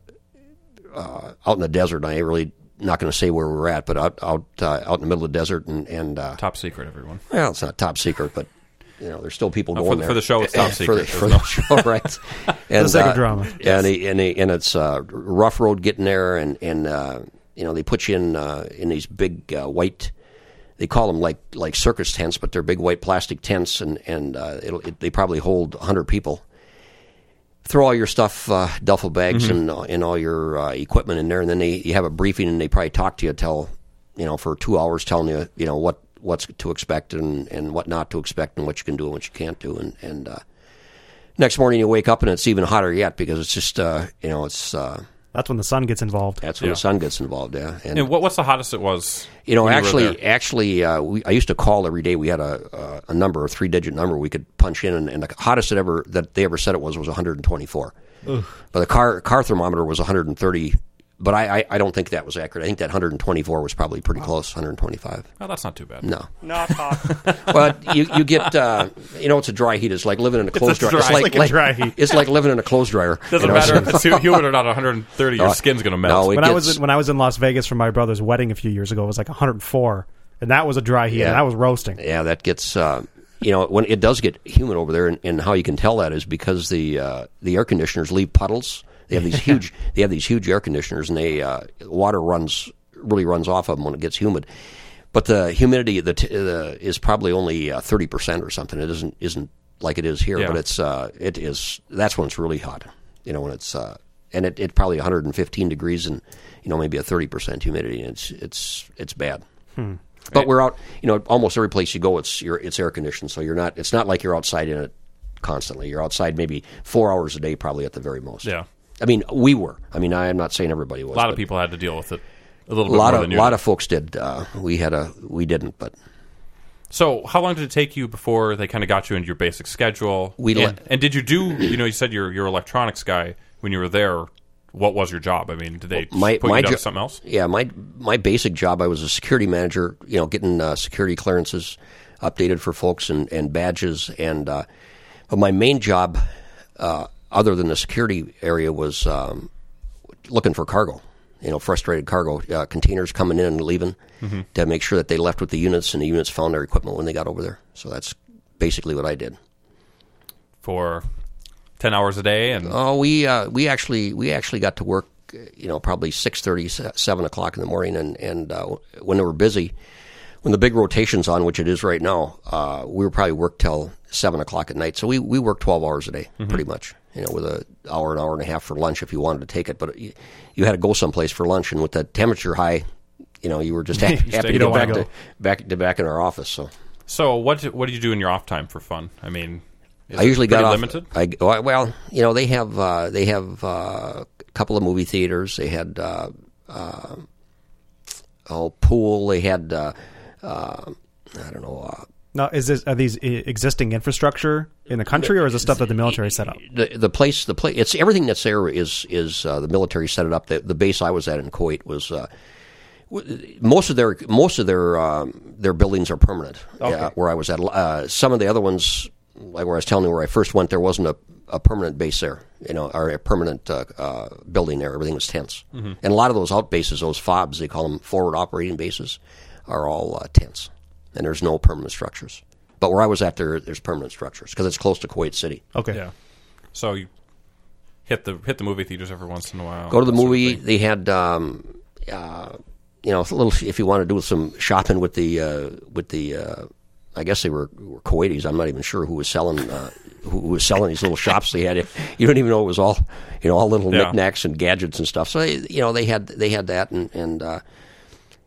Speaker 4: uh, out in the desert. I ain't really not going to say where we were at, but out out uh, out in the middle of the desert and and uh,
Speaker 1: top secret, everyone.
Speaker 4: Well, it's not top secret, but. You know, there's still people
Speaker 1: oh,
Speaker 4: going
Speaker 1: for,
Speaker 4: there
Speaker 1: for the show. It's top secret
Speaker 4: for the, for the show, right? And,
Speaker 3: the sake
Speaker 4: uh,
Speaker 3: of drama,
Speaker 4: yes. and he, and, he, and it's uh, rough road getting there, and and uh, you know they put you in uh, in these big uh, white. They call them like like circus tents, but they're big white plastic tents, and and uh, it'll, it, they probably hold one hundred people. Throw all your stuff, uh, duffel bags, mm-hmm. and uh, and all your uh, equipment in there, and then they you have a briefing, and they probably talk to you till you know for two hours, telling you you know what. what's to expect and, and what not to expect and what you can do and what you can't do. And, and uh, next morning you wake up and it's even hotter yet because it's just, uh, you know, it's... Uh,
Speaker 3: that's when the sun gets involved.
Speaker 4: That's when
Speaker 1: yeah.
Speaker 4: the sun gets involved, yeah.
Speaker 1: And, and what, what's the hottest it was?
Speaker 4: You know, actually,
Speaker 1: you
Speaker 4: actually, uh, we, I used to call every day. We had a, a, a number, a three-digit number we could punch in, and, and the hottest it ever that they ever said it was was one hundred twenty-four. Ugh. But the car car thermometer was one hundred thirty. But I, I, I don't think that was accurate. I think that one hundred twenty-four was probably pretty close, one hundred twenty-five.
Speaker 1: Well, that's not too bad.
Speaker 4: No.
Speaker 3: Not hot.
Speaker 4: Well, you you get, uh, you know, it's a dry heat. It's like living in a clothes dryer.
Speaker 3: Dry,
Speaker 4: it's like,
Speaker 3: like, like a dry heat.
Speaker 4: It's like living in a clothes dryer.
Speaker 1: Doesn't
Speaker 4: you know?
Speaker 1: matter if it's humid or not, one hundred thirty, your
Speaker 4: No,
Speaker 1: skin's going to melt.
Speaker 4: no, it
Speaker 3: when
Speaker 4: gets,
Speaker 3: I was in, when I was in Las Vegas for my brother's wedding a few years ago, it was like one hundred four, and that was a dry heat,
Speaker 4: Yeah.
Speaker 3: and that was roasting.
Speaker 4: Yeah, that gets, uh, you know, when it does get humid over there, and, and how you can tell that is because the uh, the air conditioners leave puddles. They have these huge. They have these huge air conditioners, and they uh, water runs really runs off of them when it gets humid. But the humidity the t- the, is probably only uh, thirty percent or something. It isn't isn't like it is here,
Speaker 1: Yeah.
Speaker 4: but it's uh, it is. That's when it's really hot. You know, when it's uh, and it, it probably one hundred fifteen degrees and you know maybe a thirty percent humidity. And it's it's it's bad.
Speaker 3: Hmm.
Speaker 4: But we're out. You know, almost every place you go, it's you're, it's air conditioned, so you're not. It's not like you're outside in it constantly. You're outside maybe four hours a day, probably at the very most.
Speaker 1: Yeah.
Speaker 4: I mean, we were. I mean, I am not saying everybody was.
Speaker 1: A lot of people had to deal with it a little
Speaker 4: A
Speaker 1: bit
Speaker 4: lot
Speaker 1: more
Speaker 4: of
Speaker 1: than
Speaker 4: a
Speaker 1: you
Speaker 4: lot
Speaker 1: did.
Speaker 4: of folks did. Uh, we had a we didn't, but
Speaker 1: So, how long did it take you before they kind of got you into your basic schedule?
Speaker 4: We
Speaker 1: and,
Speaker 4: le-
Speaker 1: and did you do? You know, you said you're you're electronics guy. When you were there, what was your job? I mean, did they
Speaker 4: my
Speaker 1: put
Speaker 4: my
Speaker 1: you down
Speaker 4: jo-
Speaker 1: to something else?
Speaker 4: Yeah, my my basic job. I was a security manager. You know, getting uh, security clearances updated for folks and, and badges. And uh, but my main job, uh, other than the security area, was um, looking for cargo. You know, frustrated cargo uh, containers coming in and leaving mm-hmm. to make sure that they left with the units and the units found their equipment when they got over there. So that's basically what I did.
Speaker 1: For ten hours a day, and
Speaker 4: Oh, we uh, we actually we actually got to work. You know, probably six thirty, seven o'clock in the morning, and and uh, when they were busy, when the big rotation's on, which it is right now, uh, we were probably work till seven o'clock at night. So we we worked twelve hours a day, mm-hmm. pretty much. You know, with an hour, an hour and a half for lunch if you wanted to take it, but you, you had to go someplace for lunch, and with the temperature high, you know, you were just happy, happy to
Speaker 3: you
Speaker 4: get
Speaker 3: don't
Speaker 4: back
Speaker 3: wanna
Speaker 4: to back to back in our office. So
Speaker 1: so what? do- What do you do in your off time for fun? I mean, is
Speaker 4: I usually
Speaker 1: it pretty
Speaker 4: got off.
Speaker 1: limited.
Speaker 4: I, well, you know, they have uh, they have uh, a couple of movie theaters. They had uh, uh, oh pool. They had uh, uh, I don't know. Uh,
Speaker 3: Now, is this are these i- existing infrastructure in the country, or is this stuff that the military set up?
Speaker 4: the the place the place it's everything that's there is is uh, the military set it up. The, the base I was at in Kuwait was. Uh, w- most of their most of their um, their buildings are permanent.
Speaker 3: Okay.
Speaker 4: Uh, where I was at, uh, some of the other ones, like where I was telling you, where I first went, there wasn't a, a permanent base there, you know, or a permanent uh, uh, building there. Everything was tents, mm-hmm. and a lot of those out bases, those FOBs, they call them forward operating bases, are all uh, tents, and there's no permanent structures. But where I was at, there there's permanent structures because it's close to Kuwait City.
Speaker 3: Okay.
Speaker 1: Yeah. So you hit the hit the movie theaters every once in a while.
Speaker 4: Go to the
Speaker 1: that sort of
Speaker 4: movie.
Speaker 1: thing.
Speaker 4: They had, um, uh, you know, a little. If you want to do some shopping with the uh, with the, uh, I guess they were, were Kuwaitis. I'm not even sure who was selling uh, who, who was selling these little shops. They had it. You don't even know it was all, you know, all little
Speaker 1: Yeah.
Speaker 4: knickknacks and gadgets and stuff. So they, you know, they had they had that and and uh,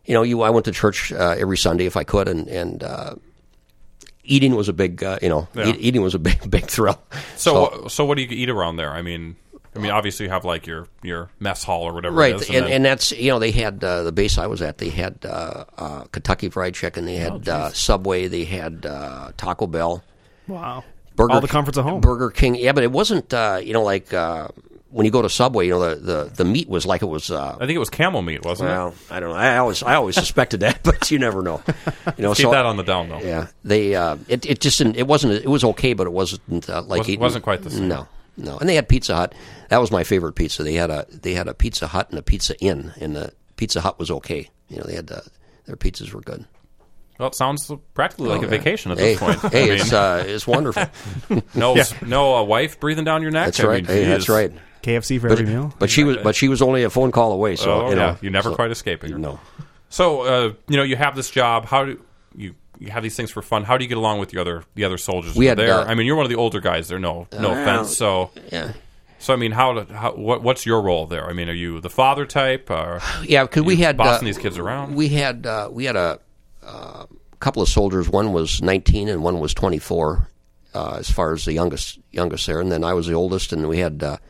Speaker 4: you know, you I went to church uh, every Sunday if I could, and and uh, eating was a big, uh, you know,
Speaker 1: Yeah.
Speaker 4: eat, eating was a big big thrill.
Speaker 1: So, so what do you eat around there? I mean, I mean, obviously you have like your, your mess hall or whatever.
Speaker 4: Right,
Speaker 1: it is,
Speaker 4: and,
Speaker 1: then-
Speaker 4: and that's you know they had uh, the base I was at. They had uh, uh, Kentucky Fried Chicken. They had uh, Subway. They had uh, Taco Bell.
Speaker 3: Wow.
Speaker 4: Burger
Speaker 3: All the comforts of home.
Speaker 4: Burger King. Yeah, but it wasn't. Uh, you know, like uh, when you go to Subway, you know, the, the, the meat was like it was. Uh,
Speaker 1: I think it was camel meat, wasn't it?
Speaker 4: well, I don't know. I always I always suspected that, but you never know. You know,
Speaker 1: Keep
Speaker 4: so
Speaker 1: that on the down though.
Speaker 4: yeah, they uh, it it just didn't, it wasn't it was okay, but it wasn't uh, like
Speaker 1: Wasn't-
Speaker 4: eating-
Speaker 1: wasn't quite the same.
Speaker 4: No, no, and they had Pizza Hut. That was my favorite pizza. They had a they had a Pizza Hut and a Pizza Inn, and the Pizza Hut was okay. You know, they had uh, their pizzas were good.
Speaker 1: Well, it sounds practically like a
Speaker 4: Oh, yeah.
Speaker 1: vacation at
Speaker 4: Hey,
Speaker 1: this point.
Speaker 4: hey,
Speaker 1: I mean,
Speaker 4: it's uh, it's wonderful.
Speaker 1: no, no uh, wife breathing down your neck.
Speaker 4: That's
Speaker 1: I
Speaker 4: right.
Speaker 1: mean,
Speaker 4: Hey, that's
Speaker 1: geez.
Speaker 4: right.
Speaker 3: K F C for
Speaker 4: But,
Speaker 3: every meal.
Speaker 4: but she was but she was only a phone call away. So
Speaker 1: Oh,
Speaker 4: you know,
Speaker 1: yeah, you never
Speaker 4: so-
Speaker 1: quite escaping her.
Speaker 4: No.
Speaker 1: So, uh, you know, you have this job. How do you you have these things for fun? How do you get along with the other the other soldiers
Speaker 4: We
Speaker 1: who are
Speaker 4: had,
Speaker 1: there?
Speaker 4: uh,
Speaker 1: I mean, you're one of the older guys there. No, no
Speaker 4: Uh,
Speaker 1: offense. So,
Speaker 4: Yeah.
Speaker 1: so I mean, how, do, how what what's your role there? I mean, are you the father type? Or
Speaker 4: Yeah, because we had
Speaker 1: bossing
Speaker 4: uh,
Speaker 1: these kids around?
Speaker 4: We had uh, we had a uh, couple of soldiers. One was nineteen and one was twenty-four, uh, as far as the youngest youngest there, and then I was the oldest, and we had uh,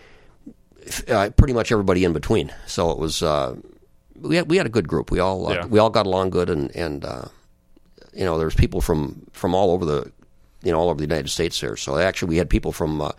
Speaker 4: f- uh, pretty much everybody in between. So it was uh, we had we had a good group. We all uh,
Speaker 1: Yeah.
Speaker 4: we all got along good, and and uh, you know there's people from from all over the you know all over the United States there. So actually we had people from uh,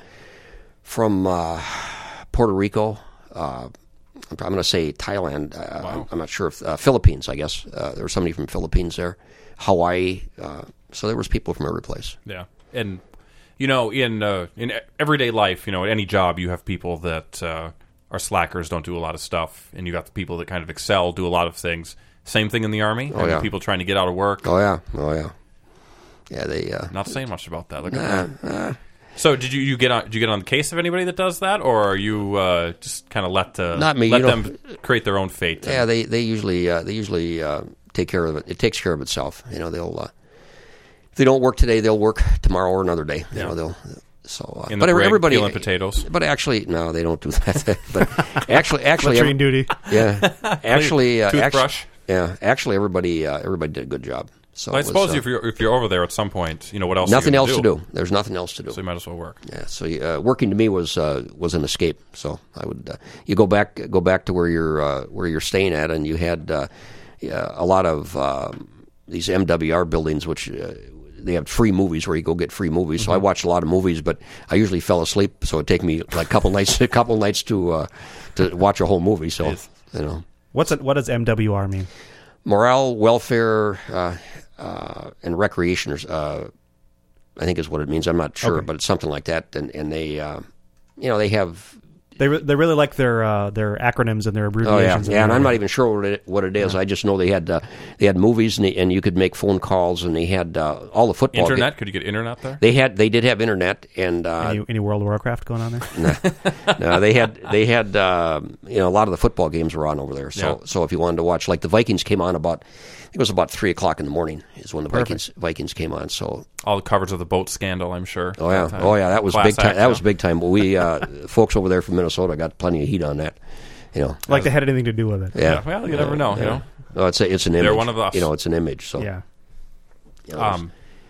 Speaker 4: from uh, Puerto Rico. Uh, I'm going to say Thailand. Uh,
Speaker 1: Wow.
Speaker 4: I'm, I'm not sure if uh, Philippines. I guess uh, there was somebody from Philippines there, Hawaii. Uh, so there was people from every place.
Speaker 1: Yeah, and you know, in uh, in everyday life, you know, at any job, you have people that uh, are slackers, don't do a lot of stuff, and you got the people that kind of excel, do a lot of things. Same thing in the Army. I mean,
Speaker 4: yeah.
Speaker 1: people trying to get out of work.
Speaker 4: Oh yeah, oh yeah, yeah. They uh,
Speaker 1: Not saying much about that. Look
Speaker 4: nah,
Speaker 1: at that.
Speaker 4: nah.
Speaker 1: So, did you, you get on? Did you get on the case of anybody that does that, or are you uh, just kind of let uh,
Speaker 4: Not me,
Speaker 1: let
Speaker 4: you know.
Speaker 1: them create their own fate?
Speaker 4: Yeah, they they usually uh, they usually uh, take care of it. It takes care of itself. You know, they'll uh, if they don't work today, they'll work tomorrow or another day. You
Speaker 1: Yeah.
Speaker 4: know, they'll so. Uh,
Speaker 1: In the
Speaker 4: but every-
Speaker 1: brig,
Speaker 4: everybody
Speaker 1: peeling potatoes.
Speaker 4: But actually, no, they don't do that. but actually, actually,
Speaker 3: Latrine
Speaker 4: every-
Speaker 3: duty.
Speaker 4: yeah, actually, uh,
Speaker 1: Toothbrush.
Speaker 4: Actually, yeah, actually, everybody uh, everybody did a good job. So
Speaker 1: Well, I
Speaker 4: it was,
Speaker 1: suppose
Speaker 4: uh,
Speaker 1: if you're if you're over there at some point, you know what else?
Speaker 4: nothing
Speaker 1: are you
Speaker 4: else
Speaker 1: gonna
Speaker 4: to do. There's nothing else to do.
Speaker 1: So you might as well work.
Speaker 4: Yeah, so uh, working to me was uh, was an escape. So I would uh, you go back go back to where you're uh, where you're staying at, and you had uh, yeah, a lot of uh, these M W R buildings, which uh, they have free movies where you go get free movies. So I watched a lot of movies, but I usually fell asleep. So it'd take me like a couple nights a couple nights to uh, to watch a whole movie. So
Speaker 1: Jeez.
Speaker 4: you know,
Speaker 3: What's it? What does M W R mean?
Speaker 4: morale, welfare, uh, uh, and recreation. Uh, I think is what it means. I'm not sure,
Speaker 3: Okay.
Speaker 4: but it's something like that. And and they, uh, you know, they have.
Speaker 3: They re- they really like their uh, their acronyms and their
Speaker 4: Oh
Speaker 3: abbreviations.
Speaker 4: yeah, yeah, and I'm not even sure what it, what it is. I just know they had uh, they had movies, and, they, and you could make phone calls, and they had uh, all the football. ga-
Speaker 1: Internet? Could you get internet there?
Speaker 4: They had they did have internet, and uh,
Speaker 3: any, any World of Warcraft going on there.
Speaker 4: no, they had they had uh, you know a lot of the football games were on over there. So
Speaker 1: Yeah.
Speaker 4: so if you wanted to watch, like the Vikings came on about I think it was about three o'clock in the morning is when the Vikings Vikings came on. So
Speaker 1: All the coverage of the boat scandal, I'm sure.
Speaker 4: oh yeah,
Speaker 1: That time.
Speaker 4: oh yeah, that was
Speaker 1: Class
Speaker 4: big time.
Speaker 1: act,
Speaker 4: That was
Speaker 1: yeah.
Speaker 4: big time. But we uh, folks over there from Minnesota got plenty of heat on that. You know,
Speaker 3: Like they had anything to do with it.
Speaker 4: yeah.
Speaker 1: Well, you never know. You know.
Speaker 4: No, it's a, it's an image.
Speaker 1: one of us.
Speaker 4: You know, it's an image. So
Speaker 3: Yeah.
Speaker 4: you know, it's-
Speaker 1: Um,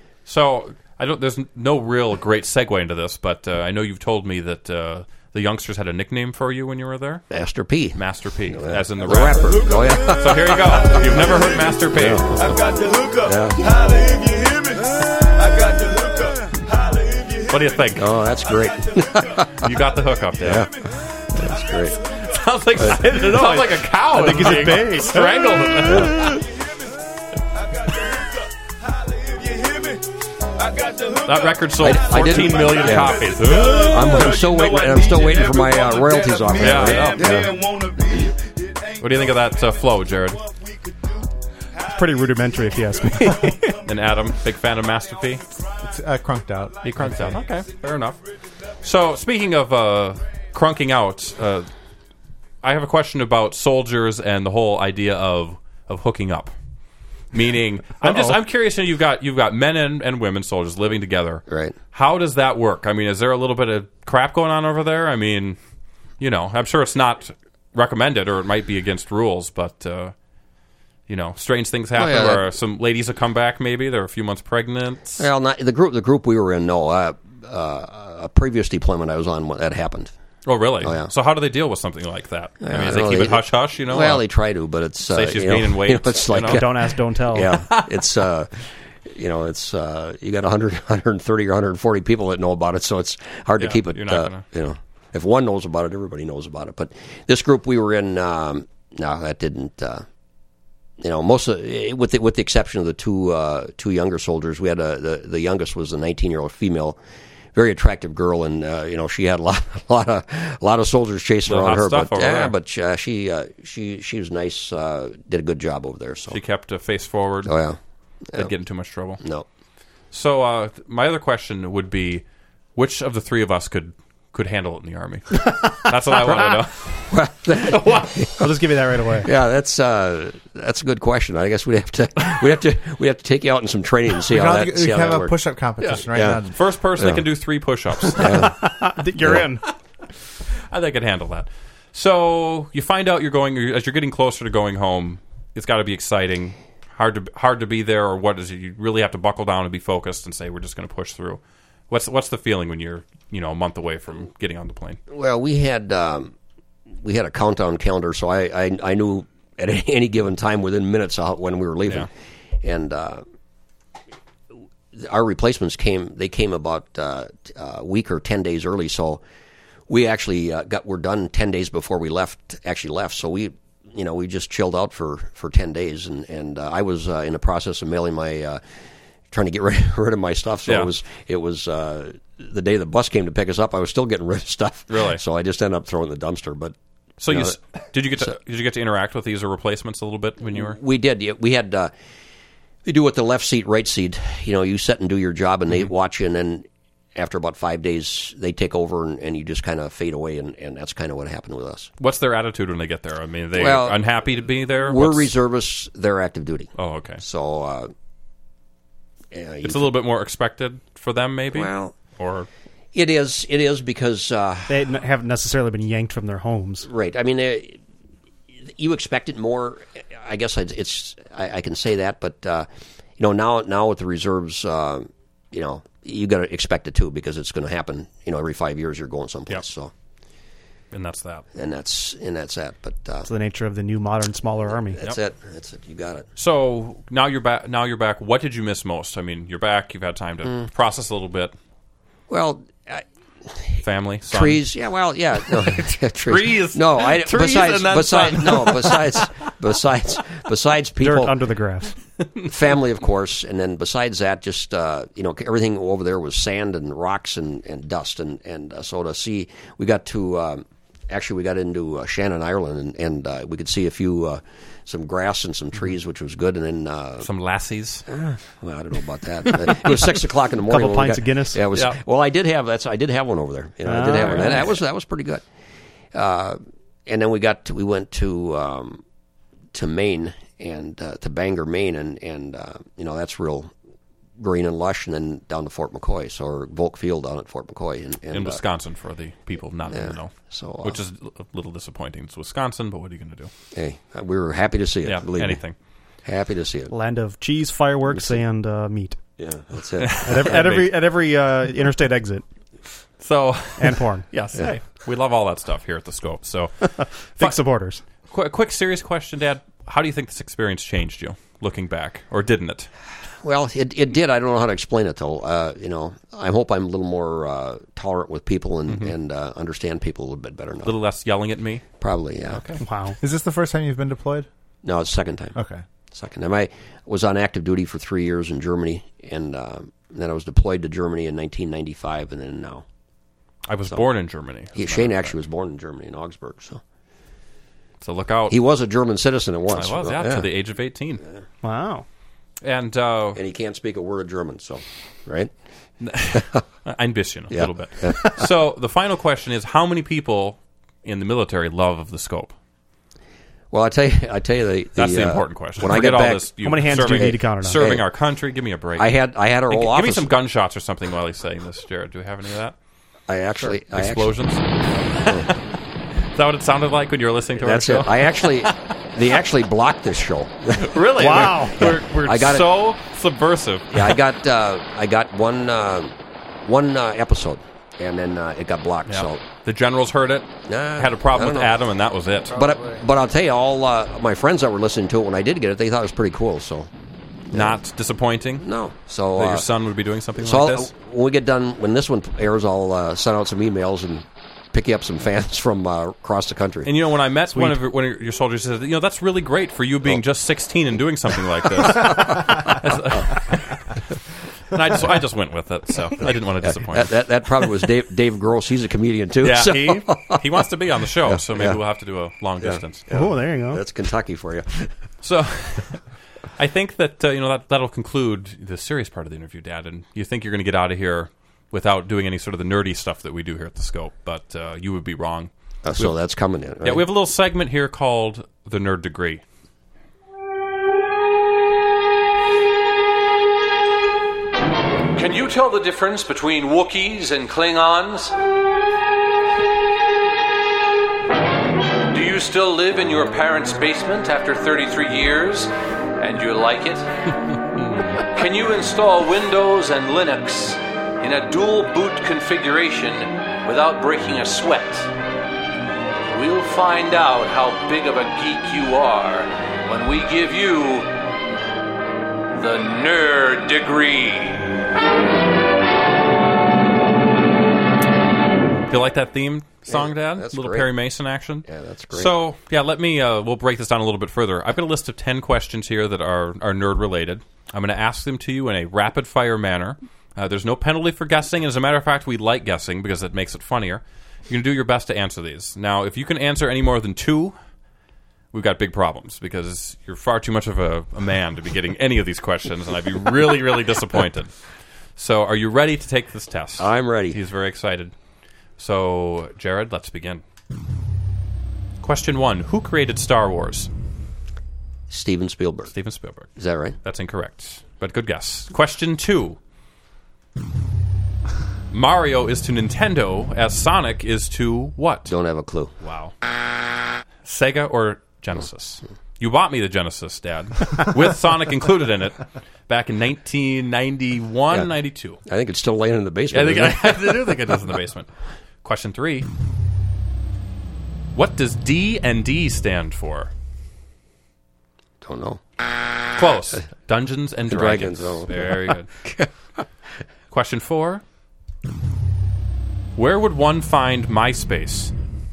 Speaker 1: so I don't. There's no real great segue into this, but uh, I know you've told me that uh, the youngsters had a nickname for you when you were there,
Speaker 4: Master P.
Speaker 1: Master P, as in the,
Speaker 4: The
Speaker 1: rapper.
Speaker 4: rapper. Oh yeah.
Speaker 1: So here you go. You've never heard Master P.
Speaker 6: I got the hookup.
Speaker 4: Yeah.
Speaker 6: Holla if you hear me. I got the hookup. Holla if you hear
Speaker 1: What do you think?
Speaker 4: Oh, that's great.
Speaker 1: You got the hookup there.
Speaker 4: Yeah. That's great.
Speaker 1: Sounds like sounds like a cow. I think
Speaker 3: he's at bay.
Speaker 1: strangled. That record sold
Speaker 4: I- I didn't-
Speaker 1: fourteen million
Speaker 4: yeah.
Speaker 1: copies.
Speaker 4: I'm, I'm still waiting. And I'm still waiting for my uh, royalties off.
Speaker 1: Yeah, I
Speaker 4: that.
Speaker 1: know. What do you think of that uh, flow, Jared?
Speaker 3: It's pretty rudimentary, if you ask me.
Speaker 1: And Adam, big fan of Master P.
Speaker 5: It's uh, crunked out.
Speaker 1: He crunked out. Okay, fair enough. So, speaking of uh, crunking out, uh, I have a question about soldiers and the whole idea of of hooking up. Meaning, I'm just I'm curious. You've got you've got men and, and women soldiers living together.
Speaker 4: Right.
Speaker 1: How does that work? I mean, is there a little bit of crap going on over there? I mean, you know, I'm sure it's not recommended or it might be against rules, but uh, you know, strange things happen,
Speaker 4: Oh, yeah,
Speaker 1: or some ladies have come back. Maybe they're a few months pregnant.
Speaker 4: Well, not the group. The group we were in. No, uh, uh, a previous deployment I was on when that happened.
Speaker 1: Oh, really?
Speaker 4: Oh, yeah.
Speaker 1: So how do they deal with something like that? I mean,
Speaker 4: I
Speaker 1: do they
Speaker 4: don't
Speaker 1: keep
Speaker 4: know,
Speaker 1: it hush hush? You know,
Speaker 4: Well,
Speaker 1: uh,
Speaker 4: they try to, but it's
Speaker 1: say
Speaker 4: uh,
Speaker 1: she's
Speaker 4: you know,
Speaker 1: gaining weight,
Speaker 4: You know, it's
Speaker 1: you
Speaker 4: like
Speaker 1: know?
Speaker 3: Don't ask, don't tell.
Speaker 4: yeah, it's uh, you know, it's uh, you got one hundred, one hundred thirty or one hundred forty people that know about it, so it's hard
Speaker 1: Yeah,
Speaker 4: to keep it.
Speaker 1: you're not
Speaker 4: Uh,
Speaker 1: gonna-
Speaker 4: you know, if one knows about it, everybody knows about it. But this group we were in, um, no, that didn't. Uh, you know, most of, with the, with the exception of the two uh, two younger soldiers, we had a the, the youngest was a nineteen year old female. Very attractive girl, and uh, you know she had a lot, a lot of, a lot of soldiers chasing
Speaker 1: Little
Speaker 4: around
Speaker 1: hot
Speaker 4: her.
Speaker 1: stuff
Speaker 4: But
Speaker 1: over
Speaker 4: yeah,
Speaker 1: there.
Speaker 4: but uh, she, uh, she, she was nice. Uh, did a good job over there. So,
Speaker 1: she kept a face forward.
Speaker 4: oh yeah,
Speaker 1: Didn't get in too much trouble.
Speaker 4: no.
Speaker 1: So uh, my other question would be, which of the three of us could could handle it in the Army? That's what I want to know.
Speaker 3: I'll just give you that right away.
Speaker 4: Yeah, that's uh, that's a good question. I guess we'd have to we have to we have to take you out in some training and see
Speaker 5: We
Speaker 4: how
Speaker 5: can,
Speaker 4: that
Speaker 5: we
Speaker 4: see
Speaker 5: can
Speaker 4: how
Speaker 5: have
Speaker 4: that
Speaker 5: a
Speaker 4: works.
Speaker 5: push-up competition right
Speaker 4: Yeah.
Speaker 5: now.
Speaker 1: First person
Speaker 4: Yeah.
Speaker 1: that can do three push-ups.
Speaker 3: You're in.
Speaker 1: I think I could handle that. So you find out you're going as you're getting closer to going home. It's got to be exciting. Hard to hard to be there, or what is it? You really have to buckle down and be focused and say we're just going to push through. What's what's the feeling when you're you know a month away from getting on the plane?
Speaker 4: Well, we had um, we had a countdown calendar, so I, I I knew at any given time within minutes out when we were leaving, and uh, our replacements came. They came about uh, a week or ten days early, so we actually uh, got were done ten days before we left. Actually left, so we. You know, we just chilled out for, for ten days, and and uh, I was uh, in the process of mailing my, uh, trying to get rid, rid of my stuff. So
Speaker 1: Yeah.
Speaker 4: it was it was uh, the day the bus came to pick us up. I was still getting rid of stuff.
Speaker 1: Really?
Speaker 4: So I just ended up throwing it in the dumpster. But
Speaker 1: So you,
Speaker 4: know,
Speaker 1: s did you get to did you get to interact with these replacements a little bit when you were?
Speaker 4: we did. Yeah, we had uh, they do with the left seat, right seat. You know, you sit and do your job, and they
Speaker 1: Mm-hmm.
Speaker 4: watch you, and then after about five days, they take over, and, and you just kind of fade away, and, and that's kind of what happened with us.
Speaker 1: What's their attitude when they get there? I mean, are they
Speaker 4: Well,
Speaker 1: unhappy to be there?
Speaker 4: We're
Speaker 1: What's-
Speaker 4: reservists; they're active duty.
Speaker 1: Oh, okay.
Speaker 4: So uh, yeah, you-
Speaker 1: It's a little bit more expected for them, maybe.
Speaker 4: Well,
Speaker 1: or
Speaker 4: it is. It is because uh,
Speaker 3: They n- haven't necessarily been yanked from their homes.
Speaker 4: right. I mean, uh, you expect it more. I guess it's. it's I, I can say that, but uh, you know, now now with the reserves, uh, you know, you got to expect it too because it's going to happen. You know, every five years you're going someplace.
Speaker 1: Yep.
Speaker 4: So,
Speaker 1: and that's that.
Speaker 4: and that's and that's that. But uh,
Speaker 3: It's the nature of the new, modern, smaller army.
Speaker 4: that's it. That's it. You got it.
Speaker 1: So now you're back. Now you're back. What did you miss most? I mean, you're back. You've had time to
Speaker 4: Mm.
Speaker 1: process a little bit.
Speaker 4: Well. I,
Speaker 1: Family, son.
Speaker 4: Trees, yeah, well, yeah, no, trees.
Speaker 1: Trees.
Speaker 4: No, I
Speaker 1: Trees
Speaker 4: besides
Speaker 1: and then
Speaker 4: besides
Speaker 1: sun.
Speaker 4: no besides besides besides
Speaker 3: Dirt
Speaker 4: people
Speaker 3: under the grass.
Speaker 4: family, of course, and then besides that, just uh, you know, everything over there was sand and rocks and, and dust, and and uh, so to see, we got to um, actually we got into uh, Shannon, Ireland, and, and uh, we could see a few uh, some grass and some trees, which was good, and then uh,
Speaker 1: Some lassies.
Speaker 4: well, I don't know about that. It was six o'clock in the morning.
Speaker 3: Couple
Speaker 4: when we
Speaker 3: pints
Speaker 4: got-
Speaker 3: of Guinness?
Speaker 4: Yeah, it was.
Speaker 1: Yeah.
Speaker 4: Well, I did have that's. I did have one over there. You know, I did have one.
Speaker 3: Ah,
Speaker 4: That was that was pretty good. Uh, and then we got to, we went to um, to Maine and uh, to Bangor, Maine, and and uh, you know that's real green and lush, and then down to Fort McCoy, so or Volk Field down at Fort McCoy, and, and
Speaker 1: in
Speaker 4: uh,
Speaker 1: Wisconsin for the people not
Speaker 4: yeah.
Speaker 1: to know.
Speaker 4: So, uh,
Speaker 1: which is a little disappointing. It's Wisconsin, but what are you going to do?
Speaker 4: hey, we were happy to see it.
Speaker 1: Yeah,
Speaker 4: believe me.
Speaker 1: anything.
Speaker 4: Happy to see it.
Speaker 3: Land of cheese, fireworks, and uh, meat.
Speaker 4: Yeah, that's it.
Speaker 3: At every at every, at every uh, interstate exit
Speaker 1: So,
Speaker 3: and porn.
Speaker 1: yes, hey, we love all that stuff here at the Scope. So,
Speaker 3: Big supporters.
Speaker 1: qu- quick, serious question, Dad. How do you think this experience changed you, looking back, or didn't it?
Speaker 4: Well, it it did. I don't know how to explain it though. Uh, you know, I hope I'm a little more uh, tolerant with people and and uh, understand people a little bit better now.
Speaker 1: A little less yelling at me.
Speaker 4: Probably, yeah.
Speaker 1: Okay.
Speaker 3: Wow.
Speaker 5: Is this the first time you've been deployed?
Speaker 4: No, it's the second time.
Speaker 5: Okay.
Speaker 4: Second time. I was on active duty for three years in Germany, and uh, then I was deployed to Germany in nineteen ninety-five, and then now.
Speaker 1: I was
Speaker 4: So-
Speaker 1: born in Germany. as a
Speaker 4: He,
Speaker 1: matter
Speaker 4: Shane
Speaker 1: of
Speaker 4: actually was
Speaker 1: fact.
Speaker 4: born in Germany, in Augsburg. So
Speaker 1: So look out.
Speaker 4: he was a German citizen at once.
Speaker 1: I was, yeah,
Speaker 4: yeah.
Speaker 1: to the age of eighteen.
Speaker 3: Wow.
Speaker 1: And uh,
Speaker 4: And he can't speak a word of German, so right.
Speaker 1: ein bisschen, a
Speaker 4: Yeah.
Speaker 1: little bit. So the final question is, how many people in the military love of the Scope?
Speaker 4: Well, I tell you, I tell you, the, the
Speaker 1: That's the
Speaker 4: uh,
Speaker 1: important question.
Speaker 4: When I
Speaker 1: Forget
Speaker 4: get
Speaker 1: all
Speaker 4: back,
Speaker 1: this. You
Speaker 3: How many hands do you
Speaker 1: serving,
Speaker 3: need to count it on?
Speaker 1: Serving
Speaker 4: Hey.
Speaker 1: our country. Give me a break.
Speaker 4: I had I had our
Speaker 1: And
Speaker 4: whole
Speaker 1: g-
Speaker 4: office.
Speaker 1: give me some gunshots or something while he's saying this, Jared. Do we have any of that?
Speaker 4: I actually, I
Speaker 1: Explosions? Is that what it sounded like when you were listening to
Speaker 4: Actually, that's
Speaker 1: our
Speaker 4: it.
Speaker 1: show?
Speaker 4: I actually, they actually blocked this show.
Speaker 1: Really?
Speaker 3: Wow.
Speaker 1: We're, we're
Speaker 4: I got it.
Speaker 1: so subversive.
Speaker 4: Yeah, I got uh, I got one uh, one uh, episode, and then uh, it got blocked.
Speaker 1: Yeah.
Speaker 4: So,
Speaker 1: The generals heard it,
Speaker 4: Nah,
Speaker 1: had a problem
Speaker 4: I
Speaker 1: with
Speaker 4: don't know.
Speaker 1: Adam, and that was it.
Speaker 4: but I, but I'll tell you, all uh, my friends that were listening to it when I did get it, they thought it was pretty cool. So
Speaker 1: Not disappointing
Speaker 4: no, so
Speaker 1: that
Speaker 4: uh,
Speaker 1: your son would be doing something
Speaker 4: so
Speaker 1: like
Speaker 4: I'll,
Speaker 1: this.
Speaker 4: when we get done, when this one airs, I'll uh, send out some emails and pick you up some fans from uh, across the country.
Speaker 1: And you know, when I met one of your, one of your soldiers, he said, "You know, that's really great for you being
Speaker 4: Oh.
Speaker 1: just sixteen and doing something like this." And I just, I just went with it, so I didn't want to disappoint
Speaker 4: that,
Speaker 1: him.
Speaker 4: that, that probably was Dave, Dave Gross. He's a comedian too.
Speaker 1: Yeah,
Speaker 4: so-
Speaker 1: he he wants to be on the show, so maybe
Speaker 4: yeah.
Speaker 1: we'll have to do a long distance.
Speaker 3: Oh, there you go.
Speaker 4: That's Kentucky for you.
Speaker 1: So, I think that uh, you know that that'll conclude the serious part of the interview, Dad. And you think you're going to get out of here without doing any sort of the nerdy stuff that we do here at the Scope, but uh, you would be wrong.
Speaker 4: Uh, so that's coming in. Right?
Speaker 1: Yeah, we have a little segment here called the Nerd Degree.
Speaker 2: Can you tell the difference between Wookiees and Klingons? Do you still live in your parents' basement after thirty-three years and you like it? Can you install Windows and Linux in a dual boot configuration without breaking a sweat? We'll find out how big of a geek you are when we give you the Nerd Degree.
Speaker 1: Do you like that theme song,
Speaker 4: Yeah,
Speaker 1: Dad?
Speaker 4: that's
Speaker 1: little
Speaker 4: great.
Speaker 1: Perry Mason action.
Speaker 4: Yeah, that's great.
Speaker 1: So, yeah, let me. Uh, we'll break this down a little bit further. I've got a list of ten questions here that are are nerd related. I'm going to ask them to you in a rapid fire manner. Uh, there's no penalty for guessing. As a matter of fact, we like guessing because it makes it funnier. You can do your best to answer these. Now, if you can answer any more than two, we've got big problems because you're far too much of a, a man to be getting any of these questions, and I'd be really, really disappointed. So, are you ready to take this test?
Speaker 4: I'm ready.
Speaker 1: He's very excited. So, Jared, let's begin. Question one. Who created Star Wars?
Speaker 4: Steven Spielberg.
Speaker 1: Steven Spielberg.
Speaker 4: Is that right?
Speaker 1: That's incorrect, but good guess. Question two. Mario is to Nintendo as Sonic is to what?
Speaker 4: Don't have a clue.
Speaker 1: Wow. Sega or Genesis? You bought me the Genesis, Dad, with Sonic included in it back in nineteen ninety-one,
Speaker 4: Yeah.
Speaker 1: ninety-two.
Speaker 4: I think it's still laying in the
Speaker 1: I,
Speaker 4: basement.
Speaker 1: think,
Speaker 4: isn't it?
Speaker 1: I do think it is in the basement. Question three. What does D and D stand for?
Speaker 4: Don't know.
Speaker 1: Close. Dungeons and Dragons.
Speaker 4: Dragons, oh, okay.
Speaker 1: Very good. Question four. Where would one find MySpace?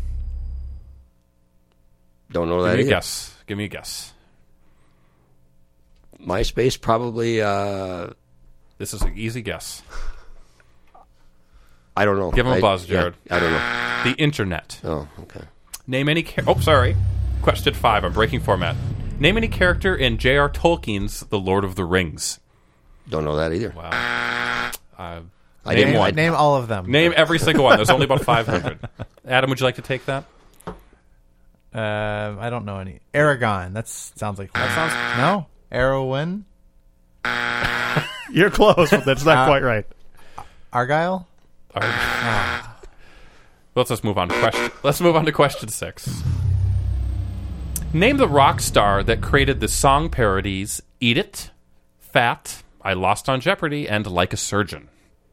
Speaker 4: Don't know that
Speaker 1: Give me a
Speaker 4: either.
Speaker 1: guess. Give me a guess.
Speaker 4: MySpace probably. Uh,
Speaker 1: This is an easy guess.
Speaker 4: I don't know.
Speaker 1: Give him a
Speaker 4: I-
Speaker 1: buzz,
Speaker 4: yeah,
Speaker 1: Jared.
Speaker 4: I don't know.
Speaker 1: The Internet.
Speaker 4: Oh, okay.
Speaker 1: Name any... Char- oh, sorry. Question five. I'm breaking format. Name any character in J R. Tolkien's The Lord of the Rings.
Speaker 4: Don't know that either.
Speaker 1: Wow. Uh,
Speaker 4: I
Speaker 1: name
Speaker 4: didn't-
Speaker 1: one.
Speaker 5: Name all of them.
Speaker 1: Name every single one. There's only about five hundred. Adam, would you like to take that?
Speaker 5: Uh, I don't know any. Aragon. That sounds like that sounds no. Arwen.
Speaker 3: You're close, but that's not
Speaker 5: Uh,
Speaker 3: quite right.
Speaker 5: Argyle.
Speaker 1: All right. Let's just move on to question. Let's move on to question six. Name the rock star that created the song parodies "Eat It," "Fat," "I Lost on Jeopardy," and "Like a Surgeon."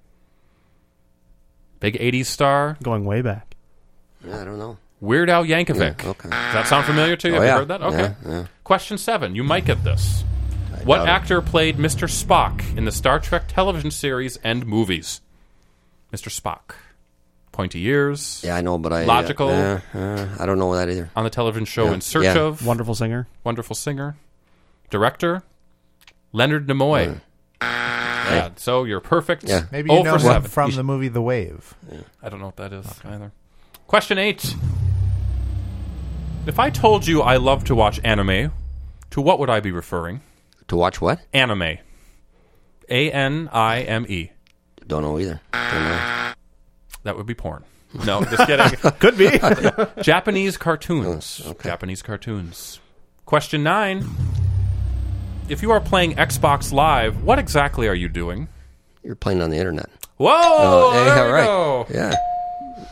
Speaker 1: Big eighties star,
Speaker 3: Going way back.
Speaker 4: I don't know.
Speaker 1: Weird Al Yankovic.
Speaker 4: Yeah, okay.
Speaker 1: Does that sound familiar to you?
Speaker 4: Oh,
Speaker 1: Have
Speaker 4: yeah.
Speaker 1: you heard that? Okay.
Speaker 4: Yeah, yeah.
Speaker 1: Question seven. You might get this. What
Speaker 4: doubt it.
Speaker 1: actor played Mister Spock in the Star Trek television series and movies? Mister Spock. Pointy ears.
Speaker 4: Yeah, I know, but I.
Speaker 1: Logical.
Speaker 4: Uh, uh, I don't know that either.
Speaker 1: On the television show
Speaker 4: Yeah.
Speaker 1: In Search
Speaker 4: Yeah.
Speaker 1: of.
Speaker 3: Wonderful singer.
Speaker 1: Wonderful singer. Director. Leonard Nimoy. Yeah, so you're perfect.
Speaker 4: Yeah.
Speaker 5: Maybe
Speaker 1: oh
Speaker 5: you know
Speaker 1: for
Speaker 5: him
Speaker 1: seven.
Speaker 5: from the movie The Wave.
Speaker 1: I don't know what that is either. Question eight. If I told you I love to watch anime, to what would I be referring?
Speaker 4: To watch what?
Speaker 1: Anime. A N I M E.
Speaker 4: Don't know either. Don't know.
Speaker 1: That would be porn. No, just kidding.
Speaker 3: Could be.
Speaker 1: Japanese cartoons.
Speaker 4: Oh, okay.
Speaker 1: Japanese cartoons. Question nine. If you are playing Xbox Live, what exactly are you doing?
Speaker 4: You're playing on the internet.
Speaker 1: Whoa!
Speaker 4: Oh, hey,
Speaker 1: there
Speaker 4: all
Speaker 1: we
Speaker 4: right.
Speaker 1: go.
Speaker 4: Yeah.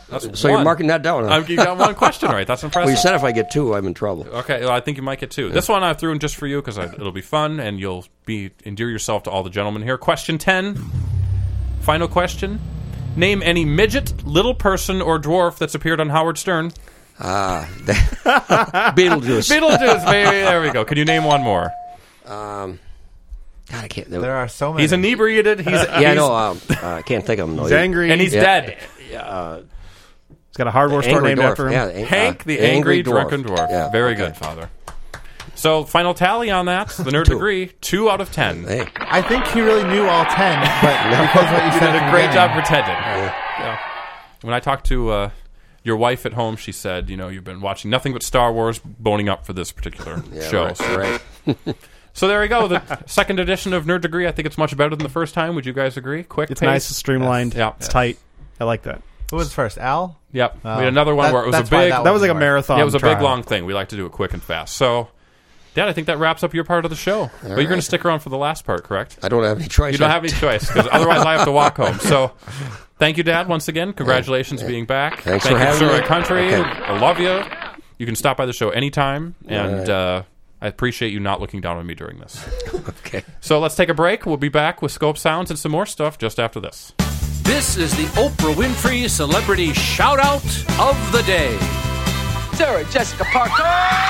Speaker 1: That's
Speaker 4: So
Speaker 1: one.
Speaker 4: you're marking that down. Huh?
Speaker 1: Um, you got one question right. That's impressive.
Speaker 4: Well, you said if I get two, I'm in trouble.
Speaker 1: Okay, well, I think you might get two. This one I threw in just for you because it'll be fun and you'll be endear yourself to all the gentlemen here. Question ten. Final question. Name any midget, little person, or dwarf that's appeared on Howard Stern.
Speaker 4: Ah, Beetlejuice.
Speaker 1: Beetlejuice, baby. There we go. Can you name one more?
Speaker 4: Um, God, I can't.
Speaker 5: There are so many.
Speaker 1: He's inebriated. He's
Speaker 4: yeah,
Speaker 1: he's,
Speaker 4: I know. Um, uh, I can't think of him. though.
Speaker 3: He's angry.
Speaker 1: and he's
Speaker 4: Yeah.
Speaker 1: dead.
Speaker 4: Uh,
Speaker 3: He's got a hardware store
Speaker 4: angry
Speaker 3: named
Speaker 4: dwarf.
Speaker 3: after him.
Speaker 4: Yeah, ang-
Speaker 1: Hank,
Speaker 4: uh,
Speaker 1: the angry, drunken
Speaker 4: dwarf.
Speaker 1: dwarf.
Speaker 4: Yeah,
Speaker 1: Very
Speaker 4: okay.
Speaker 1: good, Father. So, final tally on that. The nerd
Speaker 4: Two.
Speaker 1: degree, two out of ten.
Speaker 4: Hey,
Speaker 5: I think he really knew all ten, but because what you
Speaker 1: You
Speaker 5: said
Speaker 1: did
Speaker 5: at
Speaker 1: a
Speaker 5: the
Speaker 1: great job
Speaker 5: beginning-
Speaker 1: pretending. Yeah. When I talked to uh, your wife at home, she said, you know, you've been watching nothing but Star Wars, boning up for this particular
Speaker 4: yeah,
Speaker 1: show.
Speaker 4: right,
Speaker 1: So,
Speaker 4: right.
Speaker 1: so there we go. The second edition of Nerd Degree. I think it's much better than the first time. Would you guys agree? Quick
Speaker 3: It's
Speaker 1: pace.
Speaker 3: nice, it's streamlined,
Speaker 1: Yeah.
Speaker 3: it's tight. I like that.
Speaker 5: Who was first? Al?
Speaker 1: Yep.
Speaker 5: Oh.
Speaker 1: we had another one
Speaker 5: That-
Speaker 1: where it was a
Speaker 5: that's why
Speaker 1: big.
Speaker 5: that
Speaker 3: That was like a
Speaker 5: work.
Speaker 3: marathon.
Speaker 1: yeah, it was a big
Speaker 3: trial.
Speaker 1: long thing. We like to do it quick and fast. So, Dad, I think that wraps up your part of the show. but you're going to
Speaker 4: right.
Speaker 1: stick around for the last part, correct?
Speaker 4: I don't have any choice.
Speaker 1: You don't have any choice because otherwise I have to walk home. So, thank you, Dad, once again. Congratulations being back.
Speaker 4: Thanks
Speaker 1: Thank
Speaker 4: for
Speaker 1: you,
Speaker 4: having
Speaker 1: Sir
Speaker 4: me.
Speaker 1: My Country.
Speaker 4: Okay.
Speaker 1: I love you. You can stop by the show anytime, and
Speaker 4: right.
Speaker 1: uh, I appreciate you not looking down on me during this.
Speaker 4: Okay.
Speaker 1: So let's take a break. We'll be back with Scope Sounds and some more stuff just after this.
Speaker 2: This is the Oprah Winfrey Celebrity Shout Out of the Day.
Speaker 7: Sarah Jessica Parker.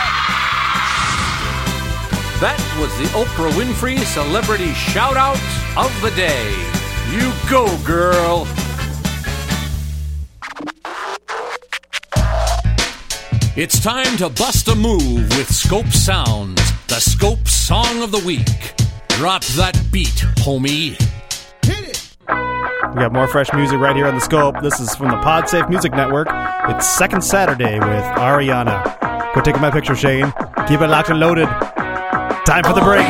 Speaker 2: That was the Oprah Winfrey Celebrity Shout Out of the Day. You go, girl. It's time to bust a move with Scope Sounds, the Scope Song of the Week. Drop that beat, homie.
Speaker 3: We got more fresh music right here on the Scope. This is from the PodSafe Music Network. It's Second Saturday with Ariana. Go take my picture, Shane. Keep it locked and loaded. Time for the break.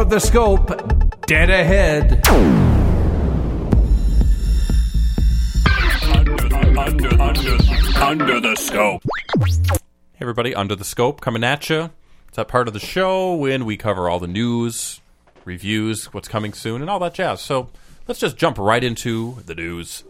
Speaker 2: of The Scope, dead ahead.
Speaker 6: Under, under, under, under the scope.
Speaker 1: Hey everybody, Under the Scope coming at you. It's that part of the show when we cover all the news, reviews, what's coming soon, and all that jazz. So let's just jump right into the news.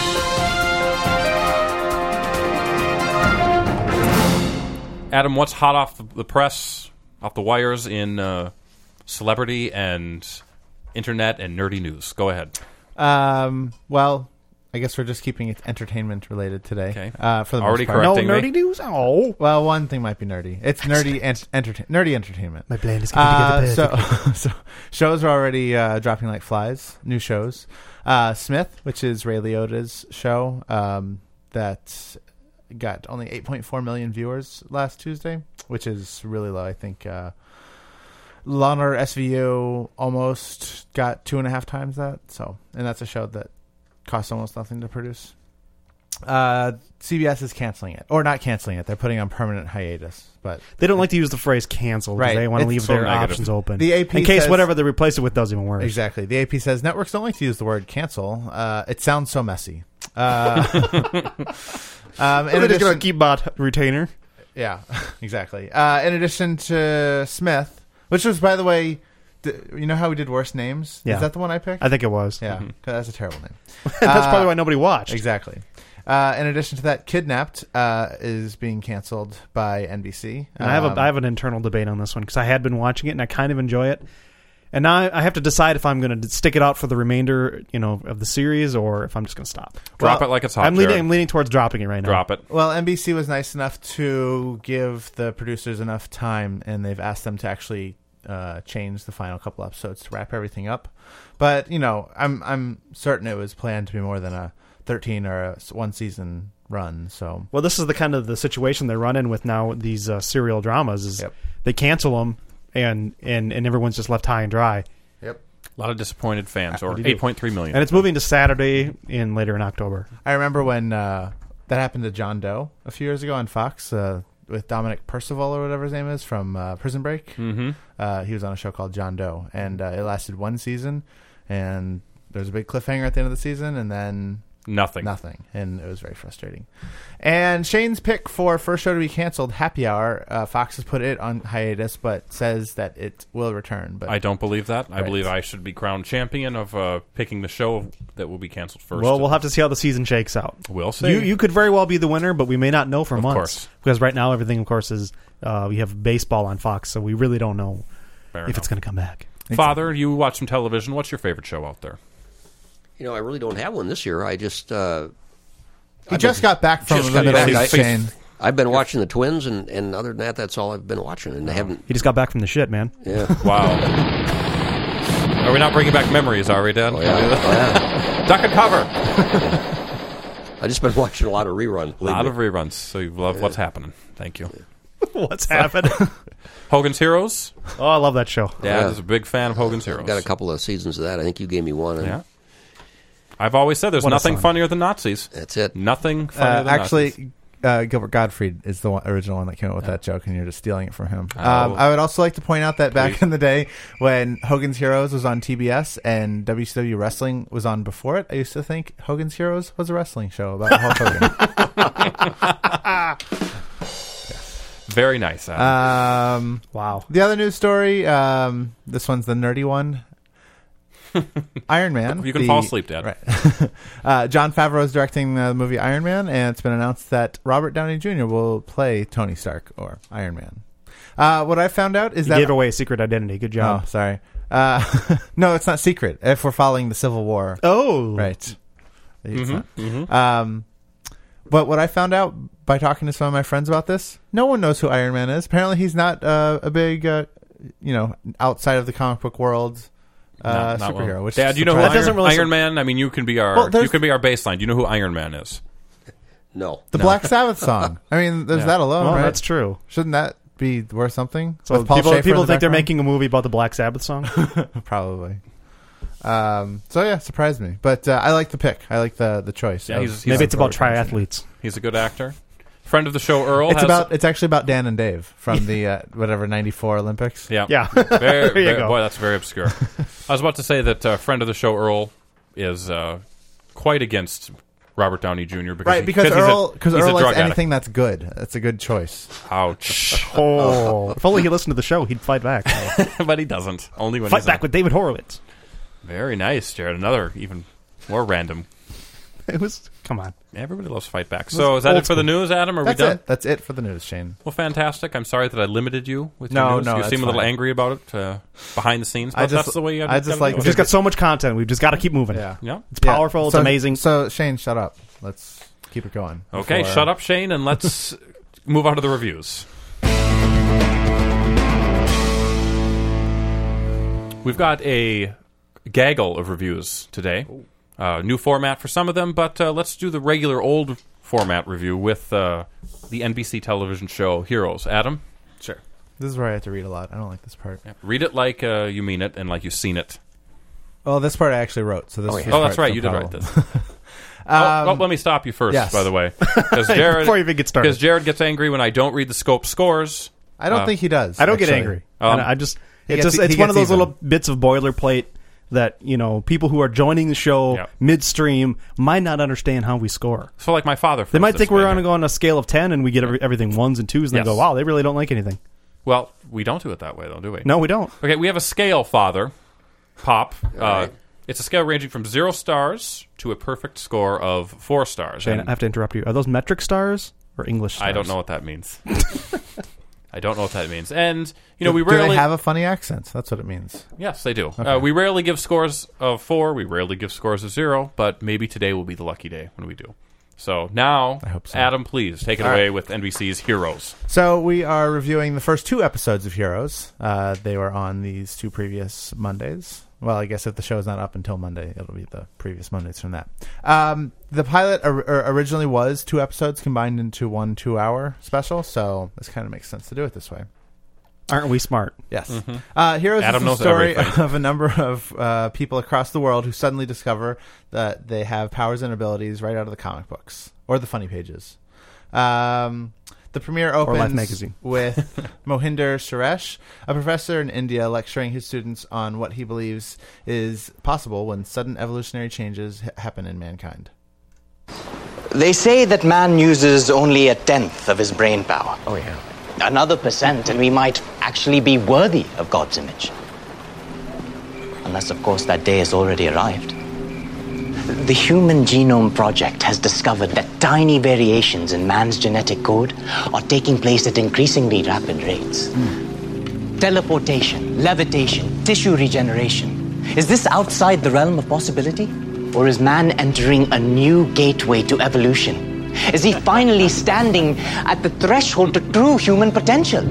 Speaker 1: Adam, what's hot off the press, off the wires in uh, celebrity and internet and nerdy news? Go ahead.
Speaker 5: Um, well, I guess we're just keeping it entertainment related today.
Speaker 1: Okay.
Speaker 5: Uh, for the
Speaker 1: Already
Speaker 5: most part.
Speaker 3: No
Speaker 1: correcting
Speaker 3: nerdy
Speaker 1: me.
Speaker 3: news? Oh.
Speaker 5: Well, one thing might be nerdy. It's nerdy ent- entertain- nerdy entertainment.
Speaker 3: My plan is going
Speaker 5: Uh,
Speaker 3: to get to bed.
Speaker 5: so, so shows are already uh, dropping like flies. New shows. Uh, Smith, which is Ray Liotta's show, um, that got only eight point four million viewers last Tuesday, which is really low. I think uh, Law and Order S V U almost got two and a half times that. So, and that's a show that costs almost nothing to produce. Uh, C B S is canceling it, or not canceling it. They're putting on permanent hiatus, but
Speaker 3: They don't like to use the phrase cancel because
Speaker 5: Right.
Speaker 3: they want to
Speaker 5: It's
Speaker 3: leave
Speaker 1: so
Speaker 3: their
Speaker 1: negative.
Speaker 3: options open.
Speaker 5: The A P
Speaker 3: in case
Speaker 5: says-
Speaker 3: whatever they replace it with does even worse.
Speaker 5: exactly. The A P says networks don't like to use the word cancel. Uh, it sounds so messy. Uh, um, in
Speaker 3: They're just going
Speaker 5: addition,
Speaker 3: to keep bot retainer.
Speaker 5: yeah, exactly. Uh, in addition to Smith, which was, by the way, d- you know how we did worst names?
Speaker 3: Yeah.
Speaker 5: Is that the one I picked?
Speaker 3: I think it was.
Speaker 5: yeah, 'cause that's a terrible name.
Speaker 3: That's
Speaker 5: Uh,
Speaker 3: probably why nobody watched.
Speaker 5: Exactly. Uh, in addition to that, Kidnapped uh, is being canceled by N B C.
Speaker 3: And I have
Speaker 5: Um,
Speaker 3: a I have an internal debate on this one because I had been watching it and I kind of enjoy it, and now I have to decide if I'm going to stick it out for the remainder, you know, of the series or if I'm just going to stop.
Speaker 1: Drop
Speaker 5: Well,
Speaker 1: it like it's hot,
Speaker 3: I'm leaning
Speaker 1: Jared.
Speaker 3: I'm leaning towards dropping it right now.
Speaker 1: Drop it.
Speaker 5: Well, N B C was nice enough to give the producers enough time, and they've asked them to actually uh, change the final couple episodes to wrap everything up. But you know, I'm I'm certain it was planned to be more than a thirteen or a one season run. So
Speaker 3: Well, this is the kind of the situation they're running with now. These uh, serial dramas is
Speaker 5: Yep.
Speaker 3: they cancel them and, and and everyone's just left high and dry.
Speaker 5: yep.
Speaker 1: A lot of disappointed fans, or
Speaker 3: do you do?
Speaker 1: eight point three million.
Speaker 3: And it's moving to Saturday in later in October.
Speaker 5: I remember when uh, that happened to John Doe a few years ago on Fox uh, with Dominic Percival or whatever his name is from uh, Prison Break.
Speaker 1: Mm-hmm.
Speaker 5: Uh, he was on a show called John Doe, and uh, it lasted one season, and there was a big cliffhanger at the end of the season, and then
Speaker 1: Nothing.
Speaker 5: nothing, and it was very frustrating. And Shane's pick for first show to be canceled, Happy Hour, uh, Fox has put it on hiatus, but says that it will return. But
Speaker 1: I don't believe that. I
Speaker 5: Right.
Speaker 1: believe I should be crowned champion of uh, picking the show that will be canceled first.
Speaker 3: Well, we'll have to see how the season shakes out.
Speaker 1: We'll see.
Speaker 3: You you could very well be the winner, but we may not know for
Speaker 1: Of
Speaker 3: months.
Speaker 1: course.
Speaker 3: Because right now everything, of course, is uh, we have baseball on Fox, so we really don't know
Speaker 1: Fair
Speaker 3: if
Speaker 1: enough.
Speaker 3: it's going to come back.
Speaker 1: Father, you watch some television. What's your favorite show out there?
Speaker 4: You know, I really don't have one this year. I just uh,
Speaker 5: he just got back from
Speaker 1: just
Speaker 5: the
Speaker 1: got
Speaker 5: Middle
Speaker 1: back.
Speaker 5: East,
Speaker 1: I-
Speaker 5: Shane.
Speaker 4: I've been watching the Twins, and, and other than that, that's all I've been watching, and I haven't.
Speaker 3: He just got back from the shit, man.
Speaker 4: Yeah.
Speaker 1: Wow. Are we not bringing back memories, are we, Dad?
Speaker 4: Oh, yeah. Oh, yeah.
Speaker 1: Duck and cover.
Speaker 4: I just been watching a lot of rerun.
Speaker 1: A lot of reruns, so you love what's happening. Thank you.
Speaker 3: What's happening?
Speaker 1: Hogan's Heroes.
Speaker 3: Oh, I love that show.
Speaker 1: Dad
Speaker 4: Yeah.
Speaker 1: is a big fan of Hogan's Heroes.
Speaker 4: I've got a couple of seasons of that. I think you gave me one. And
Speaker 1: Yeah. I've always said there's
Speaker 3: What a
Speaker 1: nothing
Speaker 3: son.
Speaker 1: funnier than Nazis.
Speaker 4: That's it.
Speaker 1: Nothing funnier
Speaker 5: Uh,
Speaker 1: than Nazis.
Speaker 5: actually, uh, Gilbert Gottfried is the one, original one that came up with that joke, and you're just stealing it from him.
Speaker 1: Oh.
Speaker 5: Um, I would also like to point out that back
Speaker 1: Please.
Speaker 5: in the day when Hogan's Heroes was on T B S and W C W Wrestling was on before it, I used to think Hogan's Heroes was a wrestling show about Hulk Hogan.
Speaker 1: Very nice. Adam.
Speaker 5: um,
Speaker 3: Wow.
Speaker 5: the other news story, um, this one's the nerdy one. Iron Man.
Speaker 1: You can
Speaker 5: the-
Speaker 1: fall asleep, Dad.
Speaker 5: Right. uh, John Favreau is directing the movie Iron Man, and it's been announced that Robert Downey Junior will play Tony Stark or Iron Man. Uh, what I found out is
Speaker 3: You
Speaker 5: that
Speaker 3: gave away a secret identity. Good
Speaker 5: oh,
Speaker 3: job.
Speaker 5: sorry. Uh, no, it's not secret. If we're following the Civil War,
Speaker 3: Oh.
Speaker 5: right? It's
Speaker 1: Mm-hmm.
Speaker 5: not. Um, but what I found out by talking to some of my friends about this, no one knows who Iron Man is. Apparently, he's not uh, a big, uh, you know, outside of the comic book world uh,
Speaker 1: Not- not
Speaker 5: superhero.
Speaker 1: well.
Speaker 5: Which
Speaker 1: Dad,
Speaker 5: is
Speaker 1: you know who
Speaker 3: That
Speaker 1: Iron,
Speaker 3: doesn't really
Speaker 1: Iron
Speaker 3: sur-
Speaker 1: Man? I mean, you can be our
Speaker 5: Well, there's-
Speaker 1: you can be our baseline. Do you know who Iron Man is?
Speaker 4: No.
Speaker 5: the Black Sabbath song. I mean, there's
Speaker 1: Yeah.
Speaker 5: that alone,
Speaker 3: Oh,
Speaker 5: right?
Speaker 3: that's true.
Speaker 5: Shouldn't that be worth something?
Speaker 3: So
Speaker 5: With Paul
Speaker 3: people,
Speaker 5: Schaefer in
Speaker 3: people
Speaker 5: the
Speaker 3: think they're
Speaker 5: background?
Speaker 3: making a movie about the Black Sabbath song.
Speaker 5: Probably. Um, so yeah, surprised me, but uh, I like the pick. I like the the choice.
Speaker 1: Yeah,
Speaker 5: I
Speaker 1: he's-
Speaker 5: was
Speaker 1: he's-
Speaker 3: Maybe it's about
Speaker 5: looking forward to it.
Speaker 3: triathletes.
Speaker 1: He's a good actor. Friend of the show, Earl.
Speaker 5: It's
Speaker 1: has,
Speaker 5: about. It's actually about Dan and Dave from the uh, whatever ninety-four Olympics.
Speaker 1: Yeah.
Speaker 3: Yeah.
Speaker 1: Very,
Speaker 3: There you
Speaker 1: very-
Speaker 3: go.
Speaker 1: Boy, that's very obscure. I was about to say that uh, friend of the show, Earl, is uh, quite against Robert Downey Junior Because
Speaker 5: Right,
Speaker 1: he-
Speaker 5: because
Speaker 1: he's a-
Speaker 5: Earl because
Speaker 1: he's a
Speaker 5: Earl likes
Speaker 1: drug addict.
Speaker 5: anything that's good. That's a good choice.
Speaker 1: Ouch.
Speaker 3: Oh, if only he listened to the show, he'd fight back.
Speaker 1: But he doesn't. Only when
Speaker 3: Fight
Speaker 1: he's
Speaker 3: back
Speaker 1: on.
Speaker 3: with David Horowitz.
Speaker 1: Very nice, Jared. Another even more random.
Speaker 3: It was. Come on.
Speaker 1: Everybody loves fight back. So is that
Speaker 3: old
Speaker 1: it for the
Speaker 3: school.
Speaker 1: news, Adam? Are
Speaker 5: That's
Speaker 1: we done?
Speaker 5: it. That's it for the news, Shane.
Speaker 1: Well, fantastic. I'm sorry that I limited you with
Speaker 5: No,
Speaker 1: your news.
Speaker 5: no,
Speaker 1: You
Speaker 5: that's
Speaker 1: seem a little
Speaker 5: fine.
Speaker 1: angry about it uh, behind the scenes, but
Speaker 5: I just-
Speaker 1: that's the way you
Speaker 5: I just
Speaker 1: gotta
Speaker 5: like
Speaker 1: do
Speaker 3: We've
Speaker 1: it.
Speaker 3: just got so much content. We've just got to keep moving.
Speaker 5: Yeah.
Speaker 1: Yeah.
Speaker 3: It's powerful. It's
Speaker 5: So-
Speaker 3: amazing.
Speaker 5: So Shane, shut up. Let's keep it going.
Speaker 1: Okay,
Speaker 5: before-
Speaker 1: shut up, Shane, and let's move on to the reviews. We've got a gaggle of reviews today. Uh, new format for some of them, but uh, let's do the regular old format review with uh, the N B C television show Heroes. Adam?
Speaker 5: Sure. This is where I have to read a lot. I don't like this part.
Speaker 1: Read it like uh, you mean it and like you've seen it.
Speaker 5: Well, this part I actually wrote. So this.
Speaker 4: Oh,
Speaker 5: this
Speaker 4: yeah.
Speaker 1: Oh, that's
Speaker 5: part's
Speaker 1: right.
Speaker 5: no
Speaker 1: You did
Speaker 5: problem.
Speaker 1: write this. oh, oh, let me stop you first,
Speaker 5: Yes.
Speaker 1: by the way. Because Jared,
Speaker 3: Before you even get started.
Speaker 1: Because Jared gets angry when I don't read the scope scores.
Speaker 5: I don't
Speaker 1: Uh,
Speaker 5: think he does.
Speaker 3: I don't get
Speaker 5: actually.
Speaker 3: angry.
Speaker 1: Um,
Speaker 3: And I just.
Speaker 5: he
Speaker 3: It's
Speaker 5: gets-
Speaker 3: just. It's
Speaker 5: he
Speaker 3: one of
Speaker 5: gets
Speaker 3: those
Speaker 5: even.
Speaker 3: little bits of boilerplate that you know people who are joining the show
Speaker 1: Yeah.
Speaker 3: midstream might not understand how we score.
Speaker 1: So like my father, for
Speaker 3: They might
Speaker 1: instance,
Speaker 3: think we're
Speaker 1: may
Speaker 3: going to
Speaker 1: have-
Speaker 3: go on a scale of ten and we get every, everything ones and twos, and
Speaker 1: Yes.
Speaker 3: they go, "Wow, they really don't like anything."
Speaker 1: Well, we don't do it that way, though, do we?
Speaker 3: No, we don't.
Speaker 1: Okay, we have a scale, Father. Pop. Uh,
Speaker 4: right.
Speaker 1: It's a scale ranging from zero stars to a perfect score of four stars.
Speaker 3: Shane,
Speaker 1: And
Speaker 3: I have to interrupt you. Are those metric stars or English stars?
Speaker 1: I don't know what that means. I don't know what that means. And, you know,
Speaker 5: Do-
Speaker 1: we
Speaker 5: do
Speaker 1: rarely...
Speaker 5: they have a funny accent? That's what it means.
Speaker 1: Yes, they do. Uh, we rarely give scores of four. We rarely give scores of zero. But maybe today will be the lucky day when we do. So now,
Speaker 5: I hope so.
Speaker 1: Adam, please take it
Speaker 5: All
Speaker 1: away
Speaker 5: right.
Speaker 1: with N B C's Heroes.
Speaker 5: So we are reviewing the first two episodes of Heroes. Uh, they were on these two previous Mondays. Well, I guess if the show is not up until Monday, it'll be the previous Mondays from that. Um, the pilot or, or originally was two episodes combined into one two-hour special, so this kind of makes sense to do it this way.
Speaker 3: Aren't we smart?
Speaker 5: Yes. Uh, Heroes
Speaker 1: Adam
Speaker 5: is
Speaker 1: knows
Speaker 5: the story
Speaker 1: everything.
Speaker 5: of a number of uh, people across the world who suddenly discover that they have powers and abilities right out of the comic books or the funny pages. Um, the premiere opens
Speaker 3: Life magazine.
Speaker 5: with Mohinder Suresh, a professor in India, lecturing his students on what he believes is possible when sudden evolutionary changes ha- happen in mankind.
Speaker 8: They say that man uses only a tenth of his brain power.
Speaker 4: Oh, yeah.
Speaker 8: Another percent, and we might actually be worthy of God's image. Unless, of course, that day has already arrived. The Human Genome Project has discovered that tiny variations in man's genetic code are taking place at increasingly rapid rates. Teleportation, levitation, tissue regeneration. Is this outside the realm of possibility? Or is man entering a new gateway to evolution? Is he finally standing at the threshold to true human potential?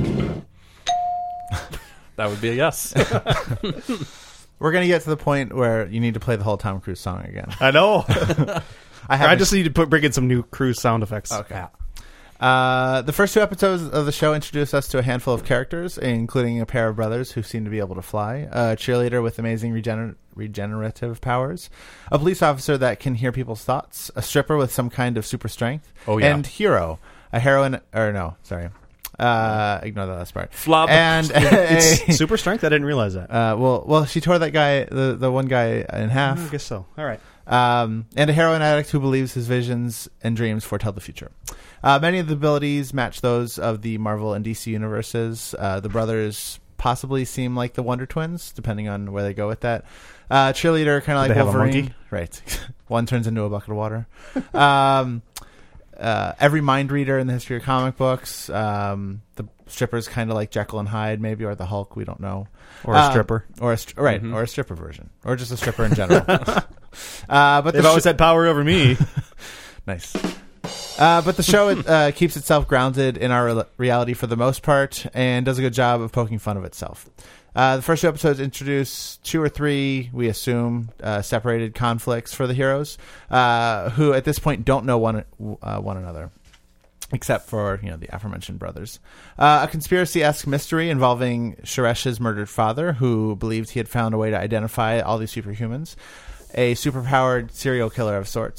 Speaker 1: That would be a yes.
Speaker 5: We're going to get to the point where you need to play the whole Tom Cruise song again.
Speaker 3: I know.
Speaker 5: I,
Speaker 3: I
Speaker 5: haven't-
Speaker 3: just need to put bring in some new cruise sound effects.
Speaker 5: Okay. Uh, the first two episodes of the show introduce us to a handful of characters, including a pair of brothers who seem to be able to fly, a cheerleader with amazing regener- regenerative powers, a police officer that can hear people's thoughts, a stripper with some kind of super strength,
Speaker 1: Oh, yeah.
Speaker 5: and Hero, a heroine, or no, sorry, uh, ignore the last part.
Speaker 1: Flub.
Speaker 5: And
Speaker 3: It's
Speaker 5: a,
Speaker 3: super strength. I didn't realize that.
Speaker 5: uh, well, well, she tore that guy, the the one guy, in half.
Speaker 3: I guess so. All right.
Speaker 5: Um, and a heroin addict who believes his visions and dreams foretell the future. Uh, many of the abilities match those of the Marvel and D C universes. Uh, the brothers possibly seem like the Wonder Twins, depending on where they go with that. Uh, cheerleader, kind of like
Speaker 3: they have a
Speaker 5: Wolverine.
Speaker 3: monkey?
Speaker 5: Right. One turns into a bucket of water. um, uh, every mind reader in the history of comic books. Um, the stripper's kind of like Jekyll and Hyde, maybe, or the Hulk. We don't know.
Speaker 3: Or a
Speaker 5: Uh,
Speaker 3: stripper.
Speaker 5: Or a stri- right, or a stripper version, or just a stripper in general. uh, but
Speaker 3: They've
Speaker 5: the
Speaker 3: always
Speaker 5: sh-
Speaker 3: had power over me.
Speaker 5: nice. Uh, but the show uh, keeps itself grounded in our re- reality for the most part, and does a good job of poking fun of itself. Uh, the first two episodes introduce two or three, we assume, uh, separated conflicts for the heroes, uh, who at this point don't know one uh, one another, except for you know the aforementioned brothers. Uh, a conspiracy-esque mystery involving Suresh's murdered father, who believed he had found a way to identify all these superhumans. A superpowered serial killer of sorts,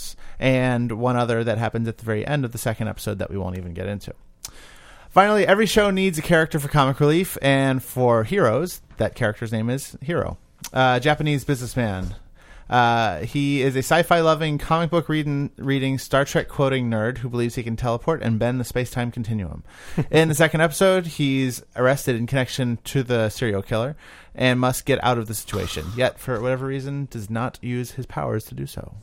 Speaker 5: and one other that happens at the very end of the second episode that we won't even get into. Finally, every show needs a character for comic relief, and for Heroes, that character's name is Hero. Uh, Japanese businessman. Uh, he is a sci-fi loving, comic book reading, reading, Star Trek quoting nerd who believes he can teleport and bend the space-time continuum. In the second episode, he's arrested in connection to the serial killer and must get out of the situation. Yet, for whatever reason, does not use his powers to do so.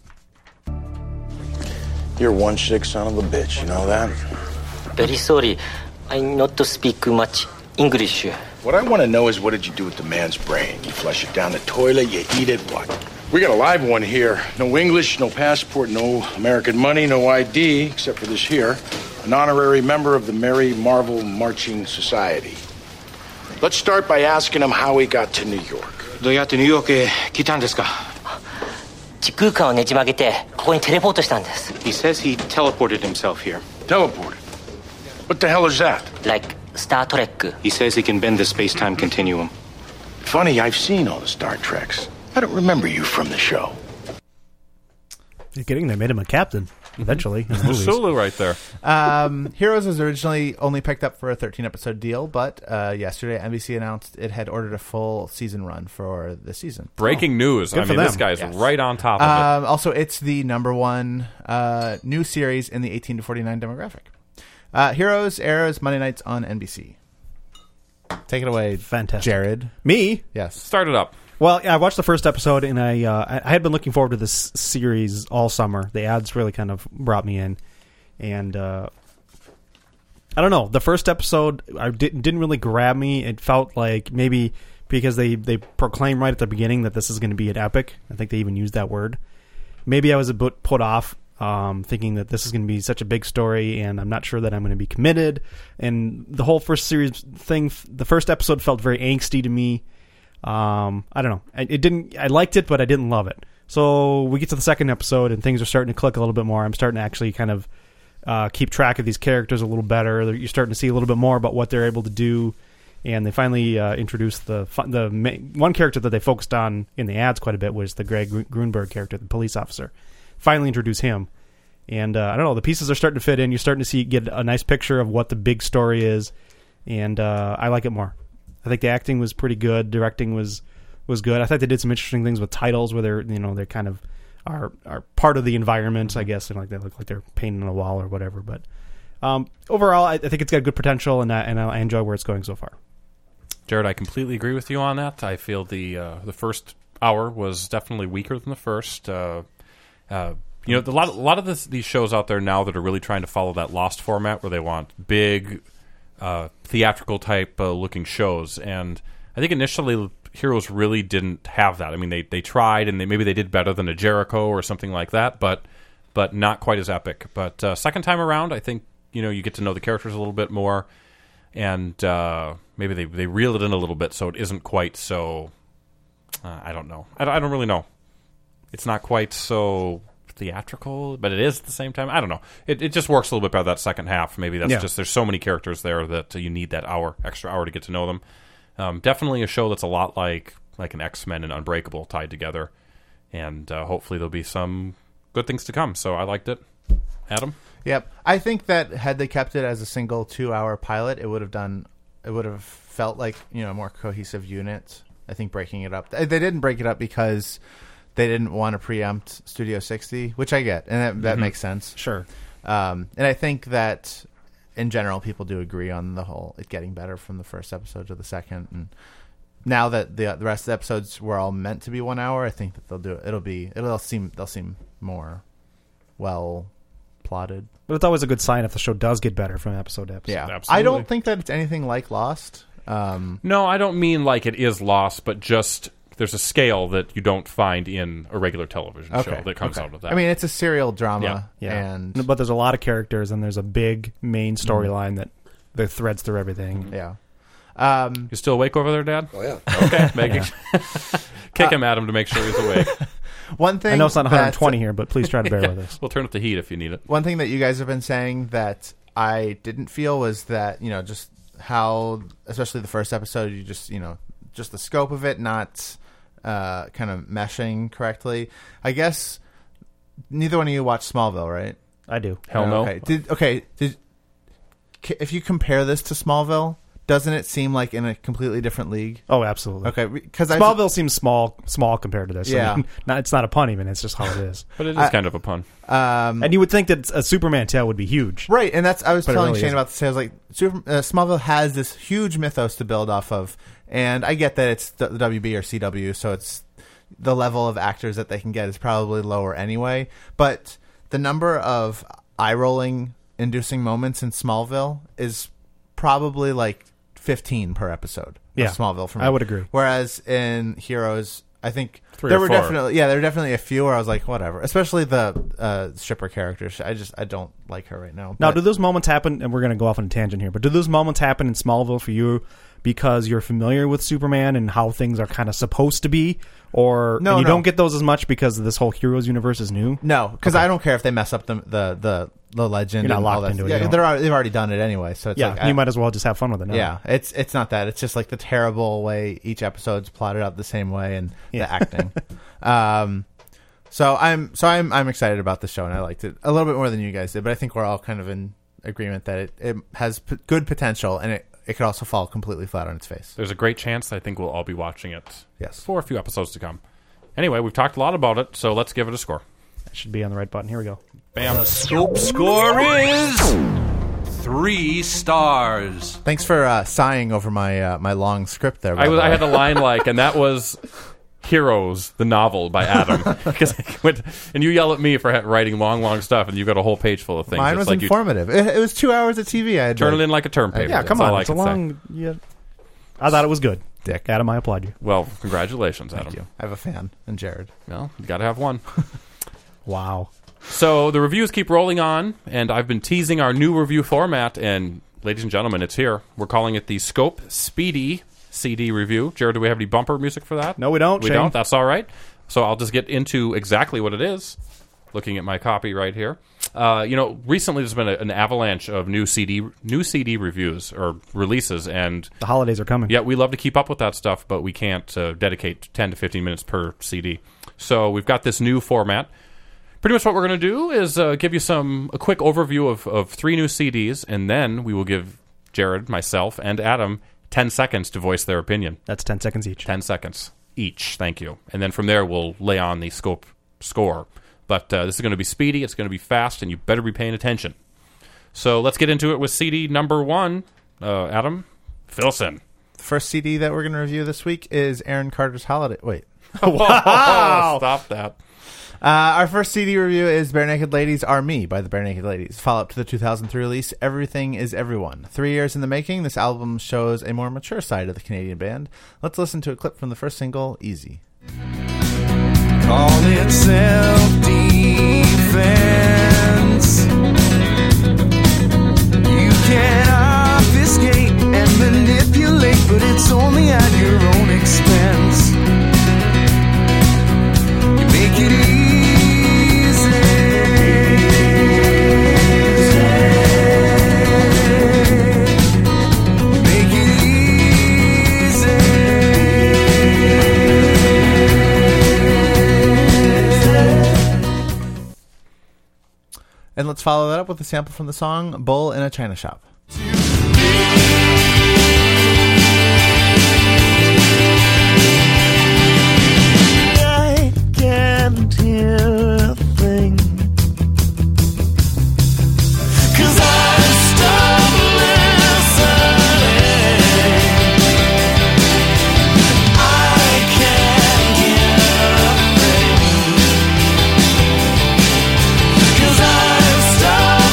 Speaker 9: You're one sick son of a bitch, you know that?
Speaker 10: Very sorry. I not to speak much English.
Speaker 9: What I want to know is, what did you do with the man's brain? You flush it down the toilet, you eat it, what? We got a live one here. No English, no passport, no American money, no I D, except for this here. An honorary member of the Mary Marvel Marching Society. Let's start by asking him how he got to New York.
Speaker 10: どうやってニューヨークへ来たんですか? 時空間をねじ曲げてここにテレポートしたんです.
Speaker 9: He says he teleported himself here. Teleported? What the hell is that?
Speaker 10: Like Star Trek.
Speaker 9: He says he can bend the space-time continuum. Funny, I've seen all the Star Treks. I don't remember you from the show.
Speaker 3: You're kidding? They made him a captain eventually. In the movies.
Speaker 1: Sulu right there.
Speaker 5: Um, Heroes was originally only picked up for a thirteen-episode deal, but uh, yesterday N B C announced it had ordered a full season run for the season.
Speaker 1: Breaking
Speaker 5: oh.
Speaker 1: news.
Speaker 3: Good
Speaker 1: I
Speaker 3: for
Speaker 1: mean,
Speaker 3: them.
Speaker 1: this guy's
Speaker 5: Yes.
Speaker 1: right on top of
Speaker 5: Um,
Speaker 1: it.
Speaker 5: also, it's the number one uh, new series in the eighteen to forty-nine demographic. Uh, Heroes airs Monday nights on N B C. Take it away,
Speaker 3: Fantastic.
Speaker 5: Jared.
Speaker 3: Me?
Speaker 5: Yes.
Speaker 1: Start it up.
Speaker 3: Well, I watched the first episode, and I uh, I had been looking forward to this series all summer. The ads really kind of brought me in, and uh, I don't know. The first episode I didn't didn't really grab me. It felt like maybe because they they proclaim right at the beginning that this is going to be an epic. I think they even used that word. Maybe I was a bit put off, um, thinking that this is going to be such a big story, and I'm not sure that I'm going to be committed. And the whole first series thing, the first episode felt very angsty to me. Um, I don't know. I, it didn't. I liked it, but I didn't love it. So we get to the second episode, and things are starting to click a little bit more. I'm starting to actually kind of uh, keep track of these characters a little better. You're starting to see a little bit more about what they're able to do, and they finally uh, introduced the the main, one character that they focused on in the ads quite a bit was the Greg Grunberg character, the police officer. Finally introduce him, and uh, I don't know. The pieces are starting to fit in. You're starting to see get a nice picture of what the big story is, and uh, I like it more. I think the acting was pretty good. Directing was was good. I thought they did some interesting things with titles where they're you know they kind of are are part of the environment, I guess, and like they look like they're painting on a wall or whatever. But um, overall, I, I think it's got good potential, and I, and I enjoy where it's going so far.
Speaker 1: Jared, I completely agree with you on that. I feel the uh, the first hour was definitely weaker than the first. Uh, uh, you know, a lot a lot of this, these shows out there now that are really trying to follow that Lost format where they want big. Uh, theatrical type uh, looking shows, and I think initially Heroes really didn't have that. I mean, they they tried, and they, maybe they did better than a Jericho or something like that, but but not quite as epic. But uh, second time around, I think you know you get to know the characters a little bit more, and uh, maybe they they reel it in a little bit so it isn't quite so. Uh, I don't know. I don't, I don't really know. It's not quite so theatrical, but it is at the same time. I don't know. It it just works a little bit better that second half. Maybe that's
Speaker 3: Yeah.
Speaker 1: just there's so many characters there that uh, you need that hour, extra hour to get to know them. Um, definitely a show that's a lot like like an X-Men and Unbreakable tied together, and uh, hopefully there'll be some good things to come. So I liked it. Adam?
Speaker 5: Yep. I think that had they kept it as a single two-hour pilot, it would have done. It would have felt like you know more cohesive unit. I think breaking it up. They didn't break it up because they didn't want to preempt Studio sixty, which I get, and that, that
Speaker 3: Mm-hmm.
Speaker 5: makes sense.
Speaker 3: Sure.
Speaker 5: Um, and I think that in general, people do agree on the whole it getting better from the first episode to the second. And now that the the rest of the episodes were all meant to be one hour, I think that they'll do it. It'll be it'll seem they'll seem more well plotted.
Speaker 3: But it's always a good sign if the show does get better from episode to episode.
Speaker 5: Yeah,
Speaker 1: Absolutely.
Speaker 5: I don't think that it's anything like Lost. Um,
Speaker 1: No, I don't mean like it is Lost, but just there's a scale that you don't find in a regular television
Speaker 5: okay,
Speaker 1: show that comes
Speaker 5: okay.
Speaker 1: out of that.
Speaker 5: I mean, it's a serial drama,
Speaker 3: Yeah.
Speaker 5: and
Speaker 3: But there's a lot of characters, and there's a big main storyline that that threads through everything.
Speaker 5: yeah. Um,
Speaker 1: You still awake over there, Dad?
Speaker 4: Oh, yeah.
Speaker 1: Okay, making kick him at him to make sure he's awake.
Speaker 5: one thing
Speaker 3: I know it's not
Speaker 5: that-
Speaker 3: one hundred twenty here, but please try to bear with us.
Speaker 1: We'll turn up the heat if you need it.
Speaker 5: One thing that you guys have been saying that I didn't feel was that, you know, just how, especially the first episode, you just, you know, just the scope of it not uh, kind of meshing correctly. I guess neither one of you watched Smallville, right?
Speaker 3: I do.
Speaker 1: Hell no.
Speaker 5: Okay. Did okay? Did if you compare this to Smallville, doesn't it seem like in a completely different league?
Speaker 3: Oh, absolutely.
Speaker 5: Okay, because
Speaker 3: Smallville seems small, small compared to this.
Speaker 5: Yeah.
Speaker 3: I mean, not, it's not a pun even. It's just how it is.
Speaker 1: But it is
Speaker 5: I-
Speaker 1: kind of a pun.
Speaker 5: Um,
Speaker 3: And you would think that a Superman tale would be huge.
Speaker 5: Right, and that's I was
Speaker 3: But it
Speaker 5: telling
Speaker 3: really
Speaker 5: Shane
Speaker 3: isn't.
Speaker 5: about this. I was like, Super, uh, Smallville has this huge mythos to build off of, and I get that it's the W B or C W, so it's the level of actors that they can get is probably lower anyway. But the number of eye-rolling inducing moments in Smallville is probably like fifteen per episode.
Speaker 3: Yeah,
Speaker 5: of Smallville for me.
Speaker 3: I would agree.
Speaker 5: Whereas in Heroes, I think
Speaker 1: Three
Speaker 5: there
Speaker 1: or
Speaker 5: were
Speaker 1: four.
Speaker 5: definitely yeah there were definitely a few where I was like whatever, especially the uh, stripper characters. I just I don't like her right now.
Speaker 3: Now,
Speaker 5: But-
Speaker 3: do those moments happen, and we're going to go off on a tangent here, but do those moments happen in Smallville for you because you're familiar with Superman and how things are kind of supposed to be? Or
Speaker 5: No,
Speaker 3: and you
Speaker 5: no.
Speaker 3: don't get those as much because this whole Heroes universe is new?
Speaker 5: No, because I don't care if they mess up the the the, the legend.
Speaker 3: You're not
Speaker 5: and all
Speaker 3: locked
Speaker 5: that.
Speaker 3: into it,
Speaker 5: Yeah,
Speaker 3: you don't-
Speaker 5: they're al- they've already done it anyway. So it's
Speaker 3: Yeah,
Speaker 5: like
Speaker 3: you
Speaker 5: I-
Speaker 3: might as well just have fun with it now.
Speaker 5: Yeah, it's it's not that. It's just like the terrible way each episode's plotted out the same way and
Speaker 3: Yeah.
Speaker 5: the acting. um, so I'm so I'm I'm excited about the show and I liked it a little bit more than you guys did. But I think we're all kind of in agreement that it, it has p- good potential and it it could also fall completely flat on its face.
Speaker 1: There's a great chance I think we'll all be watching it
Speaker 5: Yes.
Speaker 1: for a few episodes to come. Anyway, we've talked a lot about it, so let's give it a score.
Speaker 3: That should be on the right button. Here we go.
Speaker 1: Bam.
Speaker 2: The Scope score is three stars.
Speaker 5: Thanks for uh, sighing over my uh, my long script there. by
Speaker 1: I, was,
Speaker 5: the
Speaker 1: I
Speaker 5: way.
Speaker 1: had a line like, and that was Heroes, the novel by Adam. Because I went, and you yell at me for ha- writing long, long stuff, and you got a whole page full of things.
Speaker 5: Mine
Speaker 1: It's
Speaker 5: was
Speaker 1: like you
Speaker 5: informative. It, it was two hours of T V. I had
Speaker 1: turn
Speaker 5: to-
Speaker 1: it in like a term paper.
Speaker 3: Yeah, come
Speaker 1: That's all
Speaker 3: on.
Speaker 1: I
Speaker 3: It's a
Speaker 1: can say.
Speaker 3: long... Yeah. I thought it was good.
Speaker 5: Dick.
Speaker 3: Adam, I applaud you.
Speaker 1: Well, congratulations, Adam.
Speaker 5: Thank you. I have a fan, and Jared.
Speaker 1: Well, you got to have one.
Speaker 3: Wow.
Speaker 1: So the reviews keep rolling on, and I've been teasing our new review format, and ladies and gentlemen, it's here. We're calling it the Scope Speedy C D review. Jared, do we have any bumper music for that?
Speaker 3: No, we don't,
Speaker 1: We
Speaker 3: Shane.
Speaker 1: don't? That's all right. So I'll just get into exactly what it is, looking at my copy right here. Uh, you know, recently there's been a, an avalanche of new C D new C D reviews or releases, and
Speaker 3: The holidays are coming.
Speaker 1: yeah, we love to keep up with that stuff, but we can't uh, dedicate ten to fifteen minutes per C D. So we've got this new format. Pretty much what we're going to do is uh, give you some a quick overview of, of three new C Ds, and then we will give Jared, myself, and Adam ten seconds to voice their opinion.
Speaker 3: That's ten seconds each.
Speaker 1: ten seconds each, thank you. And then from there, we'll lay on the Scope score. But uh, this is going to be speedy, it's going to be fast, and you better be paying attention. So let's get into it with C D number one. Uh, Adam, fill us in.
Speaker 5: The first C D that we're going to review this week is Aaron Carter's Holiday. Wait.
Speaker 1: Wow! Stop that.
Speaker 5: Uh, our first C D review is Bare Naked Ladies Are Me by the Bare Naked Ladies. Follow up to the two thousand three release, Everything Is Everyone. Three years in the making, this album shows a more mature side of the Canadian band. Let's listen to a clip from the first single, Easy.
Speaker 6: Call it self-defense. You can obfuscate and manipulate, but it's only at your own expense. You make it easy. Make it
Speaker 5: And let's follow that up with a sample from the song Bull in a China Shop.
Speaker 6: I can't hear a thing, 'cause I stopped listening. I can't hear a thing, 'cause I stopped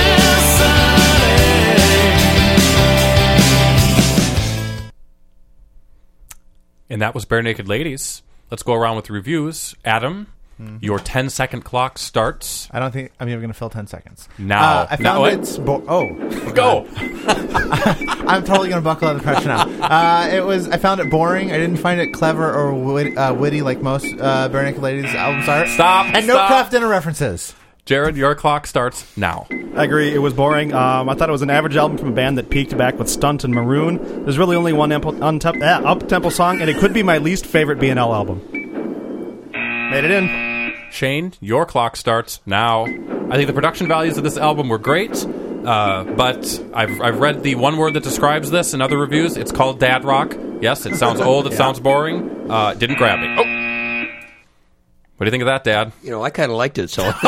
Speaker 6: listening.
Speaker 1: And that was Bare Naked Ladies. Let's go around with reviews. Adam, your ten second clock starts
Speaker 5: I don't think I'm even going to fill ten seconds.
Speaker 1: now.
Speaker 5: Uh, I
Speaker 1: Now
Speaker 5: found
Speaker 1: what?
Speaker 5: it's bo- oh
Speaker 1: Go!
Speaker 5: I'm totally going to buckle under pressure now. Uh, it was I found it boring. I didn't find it clever or wit- uh, witty like most uh, Bare Naked Ladies albums are.
Speaker 1: Stop!
Speaker 5: And no
Speaker 1: stop.
Speaker 5: Kraft Dinner references.
Speaker 1: Jared, your clock starts now.
Speaker 3: I agree. It was boring. Um, I thought it was an average album from a band that peaked back with Stunt and Maroon. There's really only one up-tempo untep- uh, up-tempo song, and it could be my least favorite B and L album. Made it in.
Speaker 1: Shane, your clock starts now. I think the production values of this album were great, uh, but I've, I've read the one word that describes this in other reviews. It's called dad rock. Yes, it sounds old. It yeah. sounds boring. Uh, didn't grab me. Oh. What do you think of that, Dad?
Speaker 4: You know, I kind of liked it, so...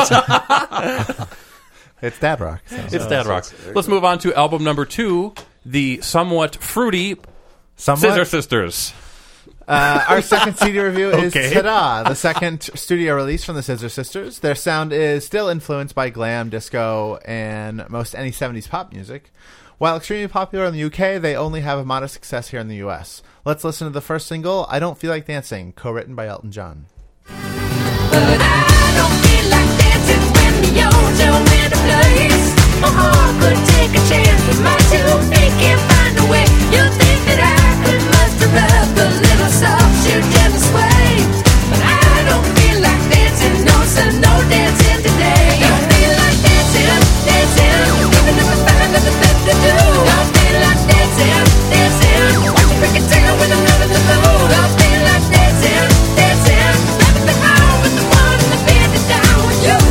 Speaker 5: It's dad rock. So.
Speaker 1: It's dad rock. Let's move on to album number two, the somewhat fruity
Speaker 5: somewhat?
Speaker 1: Scissor Sisters.
Speaker 5: Uh, our second C D review is
Speaker 3: Okay.
Speaker 5: Ta-Da, the second studio release from the Scissor Sisters. Their sound is still influenced by glam, disco, and most any seventies pop music. While extremely popular in the U K, they only have a modest success here in the U S. Let's listen to the first single, I Don't Feel Like Dancing, co-written by Elton John.
Speaker 6: But I don't feel like dancing when the ozone in a place. My heart could take a chance, but my two feet can't find a way. You think that I could muster up a little soft shoe gentle sway, but I don't feel like dancing, no son, no dancing today. Don't feel like dancing, dancing, even if I find nothing better to do. Don't feel like dancing, dancing, watch you break it down when I'm not in the mood. Don't feel like dancing, dancing, never the home with the one in the bed down with you.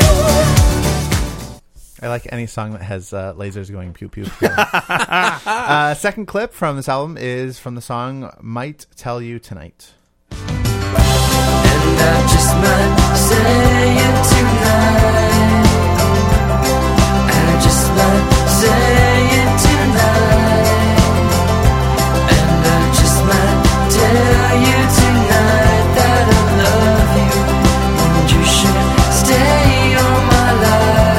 Speaker 5: I like any song that has uh, lasers going pew pew. pew. uh, second clip from this album is from the song Might Tell You Tonight.
Speaker 6: And I just might say it tonight. I just might say it tonight. And I just might tell you tonight that I love you, and you should stay all my life.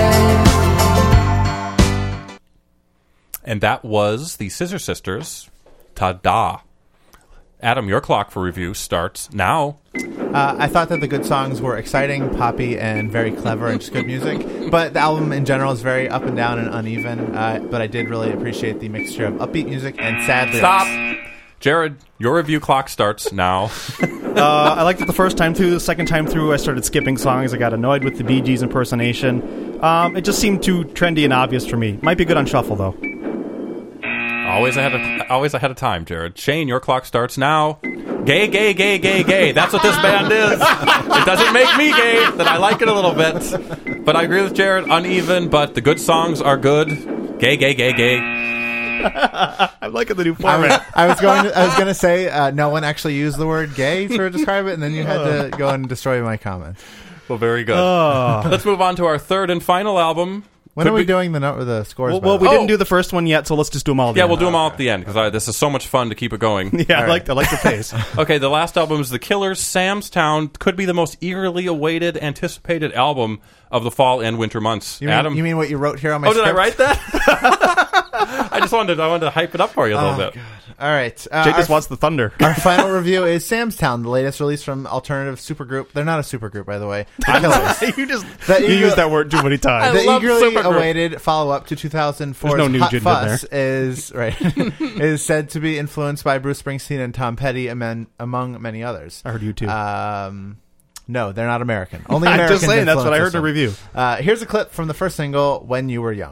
Speaker 1: And that was the Scissor Sisters, Ta-Da. Adam, your clock for review starts now.
Speaker 5: Uh, I thought that the good songs were exciting, poppy, and very clever and just good music. But the album in general is very up and down and uneven. Uh, but I did really appreciate the mixture of upbeat music and sad lyrics.
Speaker 1: Stop! Jared, your review clock starts now.
Speaker 3: Uh, I liked it the first time through. The second time through, I started skipping songs. I got annoyed with the Bee Gees impersonation. Um, it just seemed too trendy and obvious for me. Might be good on shuffle, though.
Speaker 1: Always ahead of always ahead of time, Jared. Shane, your clock starts now. Gay, gay, gay, gay, gay. That's what this band is. It doesn't make me gay, that I like it a little bit. But I agree with Jared, uneven, but the good songs are good. Gay, gay, gay, gay.
Speaker 3: I'm liking the new
Speaker 5: I
Speaker 3: format.
Speaker 5: was, I was going. To, I was going to say uh, no one actually used the word "gay" to describe it, and then you had to go and destroy my comment.
Speaker 1: Well, very good.
Speaker 3: Oh.
Speaker 1: Let's move on to our third and final album.
Speaker 5: When
Speaker 1: Could
Speaker 5: are we
Speaker 1: be-
Speaker 5: doing the no- the scores?
Speaker 3: Well,
Speaker 5: by
Speaker 3: well
Speaker 5: the
Speaker 3: we
Speaker 5: way?
Speaker 3: didn't
Speaker 1: Oh.
Speaker 3: do the first one yet, so let's just do them all.
Speaker 1: Yeah,
Speaker 3: then.
Speaker 1: we'll do them all at the end, because this is so much fun to keep it going.
Speaker 3: Yeah, I like I like the pace.
Speaker 1: Okay, the last album is The Killers' Sam's Town. Could be the most eagerly awaited, anticipated album of the fall and winter months.
Speaker 5: You mean,
Speaker 1: Adam,
Speaker 5: you mean what you wrote here on my
Speaker 1: oh, did I
Speaker 5: script?
Speaker 1: write that? I just wanted, I wanted to hype it up for you a little
Speaker 5: Oh,
Speaker 1: bit.
Speaker 5: God. All right. Uh,
Speaker 3: Jay
Speaker 5: our,
Speaker 3: just wants the thunder.
Speaker 5: our final review is Sam's Town, the latest release from alternative supergroup. They're not a supergroup, by the way. The Killers.
Speaker 3: you just
Speaker 5: That
Speaker 3: you
Speaker 5: eagle-
Speaker 3: used that word too many times.
Speaker 1: I
Speaker 5: the
Speaker 1: love
Speaker 5: eagerly
Speaker 1: supergroup.
Speaker 5: awaited follow-up to two thousand four's
Speaker 3: There's no
Speaker 5: Hot
Speaker 3: Nugent in
Speaker 5: Fuss is right is said to be influenced by Bruce Springsteen and Tom Petty, among, among many others.
Speaker 3: I heard you too.
Speaker 5: Um, no, they're not American. Only
Speaker 3: I'm
Speaker 5: American.
Speaker 3: just saying, that's what I heard in a review.
Speaker 5: Uh, here's a clip from the first single, "When You Were Young."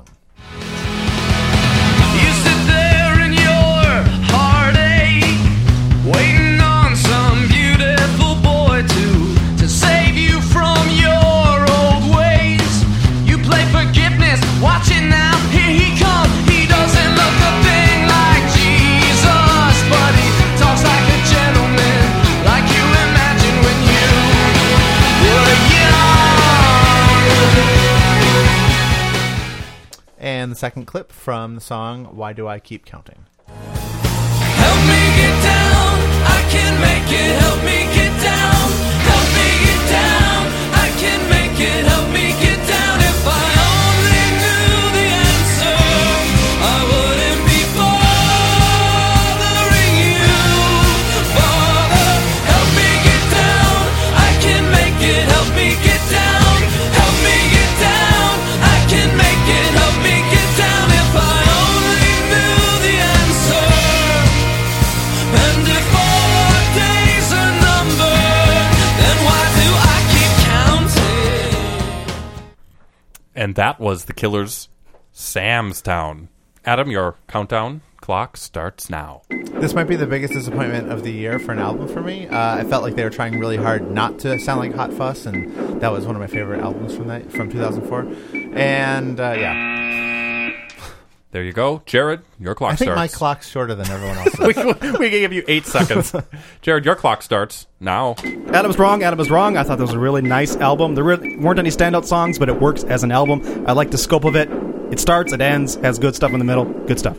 Speaker 6: You sit there in your heartache, waiting on some beautiful boy to to save you from your old ways. You play forgiveness, watching now, here he comes. He doesn't look a thing like Jesus, but he talks like a gentleman, like you imagine when you were young.
Speaker 5: And the second clip from the song "Why Do I Keep Counting."
Speaker 6: Help me get down, I can make it. Help me get down, help me get down, I can make it. Help me get down. If I only knew the answer, I wouldn't be bothering you. Father, help me get down, I can make it. Help me get down, help me get down, I can make it. Help me get down. If I only knew the answer. And if all our days are numbered, then why do I keep counting?
Speaker 1: And that was The Killers' Sam's Town. Adam, your countdown. clock starts now.
Speaker 5: This might be the biggest disappointment of the year for an album for me. Uh, I felt like they were trying really hard not to sound like Hot Fuss, and that was one of my favorite albums from that from two thousand four. And uh, yeah,
Speaker 1: there you go, Jared. Your clock
Speaker 5: I think
Speaker 1: starts.
Speaker 5: my clock's shorter than everyone else's.
Speaker 1: we, we can give you eight seconds. Jared, your clock starts now.
Speaker 3: Adam's wrong. Adam is wrong. I thought this was a really nice album. There re- weren't any standout songs, but it works as an album. I like the scope of it. It starts, it ends, has good stuff in the middle. Good stuff.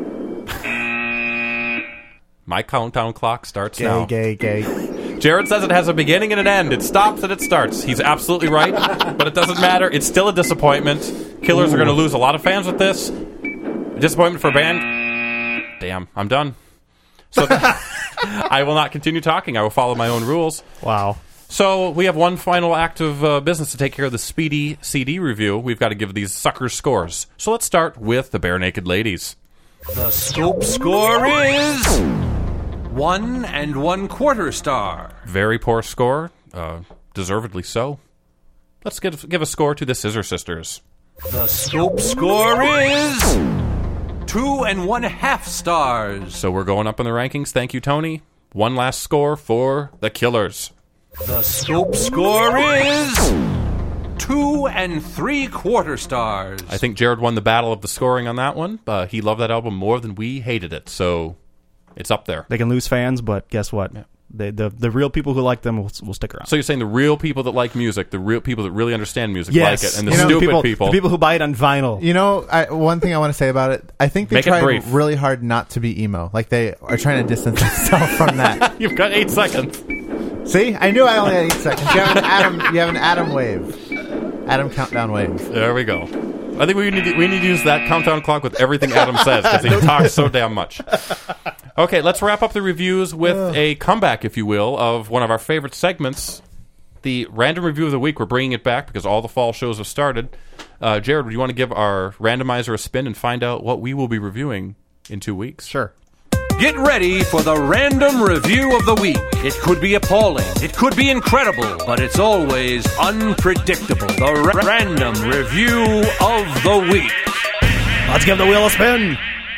Speaker 1: My countdown clock starts
Speaker 5: Gay,
Speaker 1: now.
Speaker 5: gay, gay.
Speaker 1: Jared says it has a beginning and an end. It stops and it starts. He's absolutely right, but it doesn't matter. It's still a disappointment. Killers Ooh. are going to lose a lot of fans with this. A disappointment for a band. Damn, I'm done. So th- I will not continue talking. I will follow my own rules.
Speaker 3: Wow.
Speaker 1: So we have one final act of uh, business to take care of the speedy C D review. We've got to give these suckers scores. So let's start with the Bare Naked Ladies.
Speaker 2: The Scope score is one and one quarter star.
Speaker 1: Very poor score, uh, deservedly so. Let's give, give a score to the Scissor Sisters.
Speaker 2: The Scope score is two and one half stars.
Speaker 1: So we're going up in the rankings. Thank you, Tony. One last score for the Killers.
Speaker 2: The Scope score is two and three quarter stars.
Speaker 1: I think Jared won the battle of the scoring on that one. Uh, he loved that album more than we hated it, so it's up there.
Speaker 3: They can lose fans, but guess what?
Speaker 1: Yeah.
Speaker 3: They, the the real people who like them will, will stick around.
Speaker 1: So you're saying the real people that like music, the real people that really understand music
Speaker 3: yes.
Speaker 1: like it, and the
Speaker 3: you know,
Speaker 1: stupid
Speaker 3: people,
Speaker 1: people,
Speaker 3: the people who buy it on vinyl.
Speaker 5: You know, I, one thing I want to say about it, I think they
Speaker 1: Make it
Speaker 5: try
Speaker 1: brief.
Speaker 5: really hard not to be emo. Like they are trying to distance themselves from that.
Speaker 1: You've got eight seconds.
Speaker 5: See, I knew I only had eight seconds. You have an Adam. You have an Adam wave. Adam countdown wave.
Speaker 1: There we go. I think we need to, we need to use that countdown clock with everything Adam says because he talks so damn much. Okay, let's wrap up the reviews with uh. a comeback, if you will, of one of our favorite segments, the random review of the week. We're bringing it back because all the fall shows have started. Uh, Jared, would you want to give our randomizer a spin and find out what we will be reviewing in two weeks?
Speaker 3: Sure.
Speaker 2: Get ready for the random review of the week. It could be appalling, it could be incredible, but it's always unpredictable. The ra- random review of the week.
Speaker 3: Let's give the wheel a spin.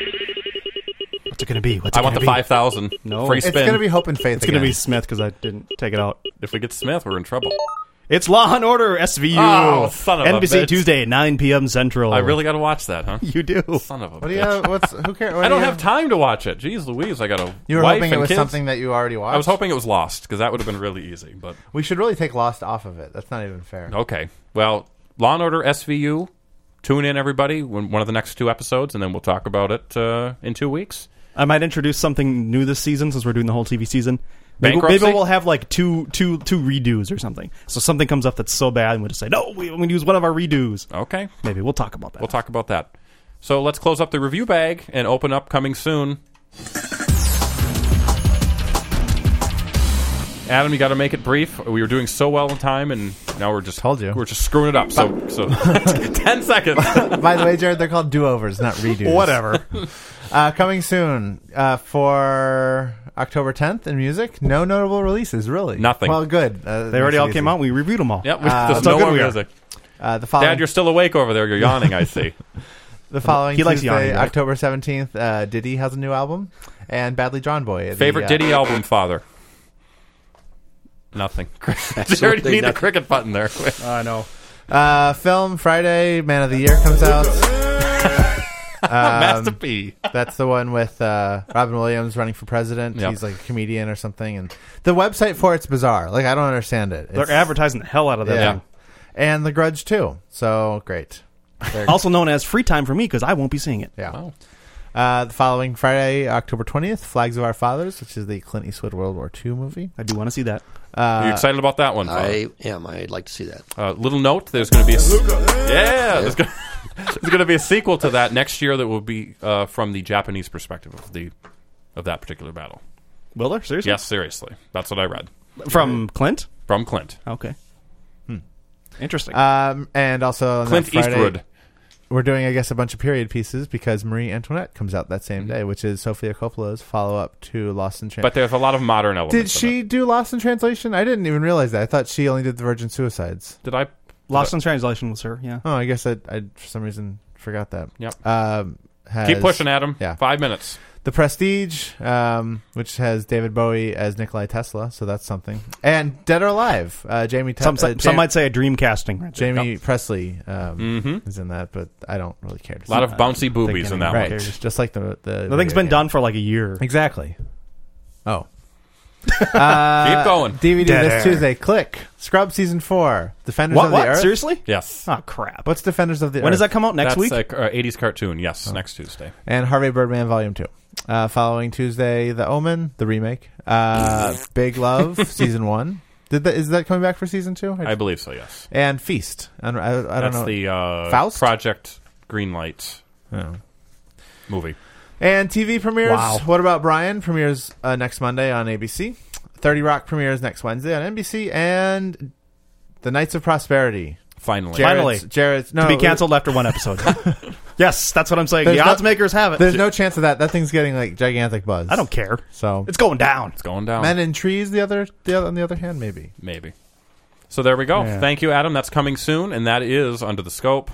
Speaker 3: What's it going to be? What's it
Speaker 1: I want the
Speaker 3: be?
Speaker 1: five thousand
Speaker 3: No.
Speaker 1: free
Speaker 5: It's
Speaker 1: spin.
Speaker 5: going to be Hope and Faith.
Speaker 3: It's going to be Smith because I didn't take it out.
Speaker 1: If we get Smith, we're in trouble.
Speaker 3: It's Law and Order S V U.
Speaker 1: Oh, son of a
Speaker 3: N B C
Speaker 1: bitch.
Speaker 3: Tuesday, nine p.m. Central.
Speaker 1: I really got to watch that, huh?
Speaker 3: You do.
Speaker 1: Son of a
Speaker 5: What do you?
Speaker 1: bitch.
Speaker 5: Have, what's who cares? What
Speaker 1: I
Speaker 5: do
Speaker 1: don't
Speaker 5: you
Speaker 1: have time to watch it. Jeez Louise, I got a
Speaker 5: You were
Speaker 1: wife
Speaker 5: hoping
Speaker 1: and
Speaker 5: it was
Speaker 1: kids.
Speaker 5: something that you already watched.
Speaker 1: I was hoping it was Lost because that would have been really easy. But
Speaker 5: We should really take Lost off of it. That's not even fair.
Speaker 1: okay, well, Law and Order S V U. Tune in, everybody. When one of the next two episodes, and then we'll talk about it uh, in two weeks.
Speaker 3: I might introduce something new this season since we're doing the whole T V season. Maybe,
Speaker 1: Bankruptcy?
Speaker 3: maybe we'll have like two, two, two redos or something. So something comes up that's so bad, and we'll just say, no, we, I'm going to use one of our redos.
Speaker 1: Okay,
Speaker 3: Maybe. We'll talk about that.
Speaker 1: we'll talk about that. So let's close up the review bag and open up coming soon. Adam, you got to make it brief. We were doing so well in time, and now we're just
Speaker 5: Told you.
Speaker 1: we're just screwing it up. So, so ten seconds.
Speaker 5: By the way, Jared, they're called do-overs, not redos.
Speaker 3: Whatever.
Speaker 5: Uh, coming soon uh, for October tenth in music. No notable releases, really.
Speaker 1: Nothing.
Speaker 5: Well, good. Uh,
Speaker 3: They already
Speaker 5: makes
Speaker 3: all
Speaker 5: it
Speaker 3: came
Speaker 5: easy.
Speaker 3: out. We reviewed them all.
Speaker 1: Yep,
Speaker 5: Uh,
Speaker 1: there's
Speaker 3: that's
Speaker 1: no
Speaker 3: how good
Speaker 1: more
Speaker 3: we are.
Speaker 1: music.
Speaker 5: Uh, the following,
Speaker 1: Dad, you're still awake over there. You're yawning, I see.
Speaker 5: the following
Speaker 3: He likes
Speaker 5: Tuesday,
Speaker 3: yawning, right?
Speaker 5: October seventeenth, uh, Diddy has a new album, and Badly Drawn Boy. the,
Speaker 1: Favorite
Speaker 5: uh,
Speaker 1: Diddy album, Father? Nothing. Jared, you
Speaker 4: Absolutely
Speaker 1: need the
Speaker 4: nothing.
Speaker 1: cricket button there.
Speaker 3: I know.
Speaker 5: Uh, film Friday, Man of the Year comes out. Um,
Speaker 1: Master P.
Speaker 5: That's the one with uh, Robin Williams running for president.
Speaker 1: Yep.
Speaker 5: He's like a comedian or something, and the website for it's bizarre. Like I don't understand it.
Speaker 3: They're
Speaker 5: It's-
Speaker 3: advertising the hell out of that
Speaker 5: Yeah.
Speaker 3: thing.
Speaker 5: And The Grudge too. So great. They're-
Speaker 3: Also known as free time for me because I won't be seeing it.
Speaker 5: yeah.
Speaker 1: Wow.
Speaker 5: Uh, the following Friday, October twentieth, Flags of Our Fathers, which is the Clint Eastwood World War Two movie.
Speaker 3: I do want to see that.
Speaker 1: Are you
Speaker 5: Uh,
Speaker 1: excited about that one? Father?
Speaker 4: I am. I'd like to see that.
Speaker 1: Uh, little note: there's going to be a s- yeah, there's going there's going to be a sequel to that next year that will be uh, from the Japanese perspective of the of that particular battle.
Speaker 3: Will there? Seriously?
Speaker 1: Yes, seriously, that's what I read
Speaker 3: From Clint?
Speaker 1: from Clint.
Speaker 3: Okay. Interesting.
Speaker 5: um, and also on
Speaker 1: Clint
Speaker 5: that Friday,
Speaker 1: Eastwood.
Speaker 5: we're doing, I guess, a bunch of period pieces because Marie Antoinette comes out that same day, which is Sofia Coppola's follow-up to Lost in Translation.
Speaker 1: But there's a lot of modern elements.
Speaker 5: Did
Speaker 1: in
Speaker 5: she
Speaker 1: it.
Speaker 5: do Lost in Translation? I didn't even realize that. I thought she only did the Virgin Suicides.
Speaker 1: Did I?
Speaker 3: Lost in Translation was her, yeah.
Speaker 5: Oh, I guess I, I for some reason forgot that.
Speaker 1: Yep.
Speaker 5: Um, has
Speaker 1: Keep pushing, Adam.
Speaker 5: Yeah.
Speaker 1: Five minutes.
Speaker 5: The Prestige, um, which has David Bowie as Nikolai Tesla, so that's something. And Dead or Alive, uh, Jamie. Te-
Speaker 3: Some,
Speaker 5: uh,
Speaker 3: some
Speaker 5: Jam-
Speaker 3: might say a dream casting. Right there.
Speaker 5: Jamie
Speaker 3: Yep.
Speaker 5: Presley um,
Speaker 1: Mhm.
Speaker 5: is in that, but I don't really care. To
Speaker 1: A lot
Speaker 5: see
Speaker 1: of bouncy boobies in that
Speaker 5: right,
Speaker 1: one.
Speaker 5: just like the the,
Speaker 3: The thing's been
Speaker 5: game.
Speaker 3: done for like a year.
Speaker 5: Exactly. Oh. uh,
Speaker 1: Keep going.
Speaker 5: D V D
Speaker 3: Dead
Speaker 5: this
Speaker 3: air.
Speaker 5: Tuesday. Click. Scrub season four. Defenders
Speaker 3: What?
Speaker 5: of the
Speaker 3: What?
Speaker 5: Earth.
Speaker 3: Seriously?
Speaker 1: Yes.
Speaker 3: Oh crap!
Speaker 5: What's Defenders of the
Speaker 3: When
Speaker 5: Earth?
Speaker 3: does that come out? Next
Speaker 1: That's
Speaker 3: week?
Speaker 1: a uh, eighties cartoon. Yes, next Tuesday.
Speaker 5: And Harvey Birdman Volume two. Uh, following Tuesday, The Omen, the remake. Uh, Big Love, Season one. Did that, is that coming back for Season two?
Speaker 1: I believe so, yes.
Speaker 5: And Feast. I don't, I, I don't
Speaker 1: That's
Speaker 5: know.
Speaker 1: the uh,
Speaker 5: Faust?
Speaker 1: Project Greenlight
Speaker 5: Oh.
Speaker 1: movie.
Speaker 5: And T V premieres.
Speaker 3: Wow.
Speaker 5: What About Brian premieres uh, next Monday on A B C. thirty Rock premieres next Wednesday on N B C. And The Knights of Prosperity.
Speaker 1: Finally.
Speaker 5: Jared's,
Speaker 3: Finally.
Speaker 5: Jared's, no,
Speaker 3: to be canceled after one episode. Yes, that's what I'm saying.
Speaker 5: There's
Speaker 3: The
Speaker 5: no-
Speaker 3: odds makers have it.
Speaker 5: There's no chance of that. That thing's getting like gigantic buzz.
Speaker 3: I don't care.
Speaker 5: So
Speaker 3: It's going down.
Speaker 1: It's going down.
Speaker 5: Men in Trees. The other, the other, on the other hand, maybe.
Speaker 1: Maybe. So there we go.
Speaker 3: Yeah.
Speaker 1: Thank you, Adam. That's coming soon, and that is Under the Scope.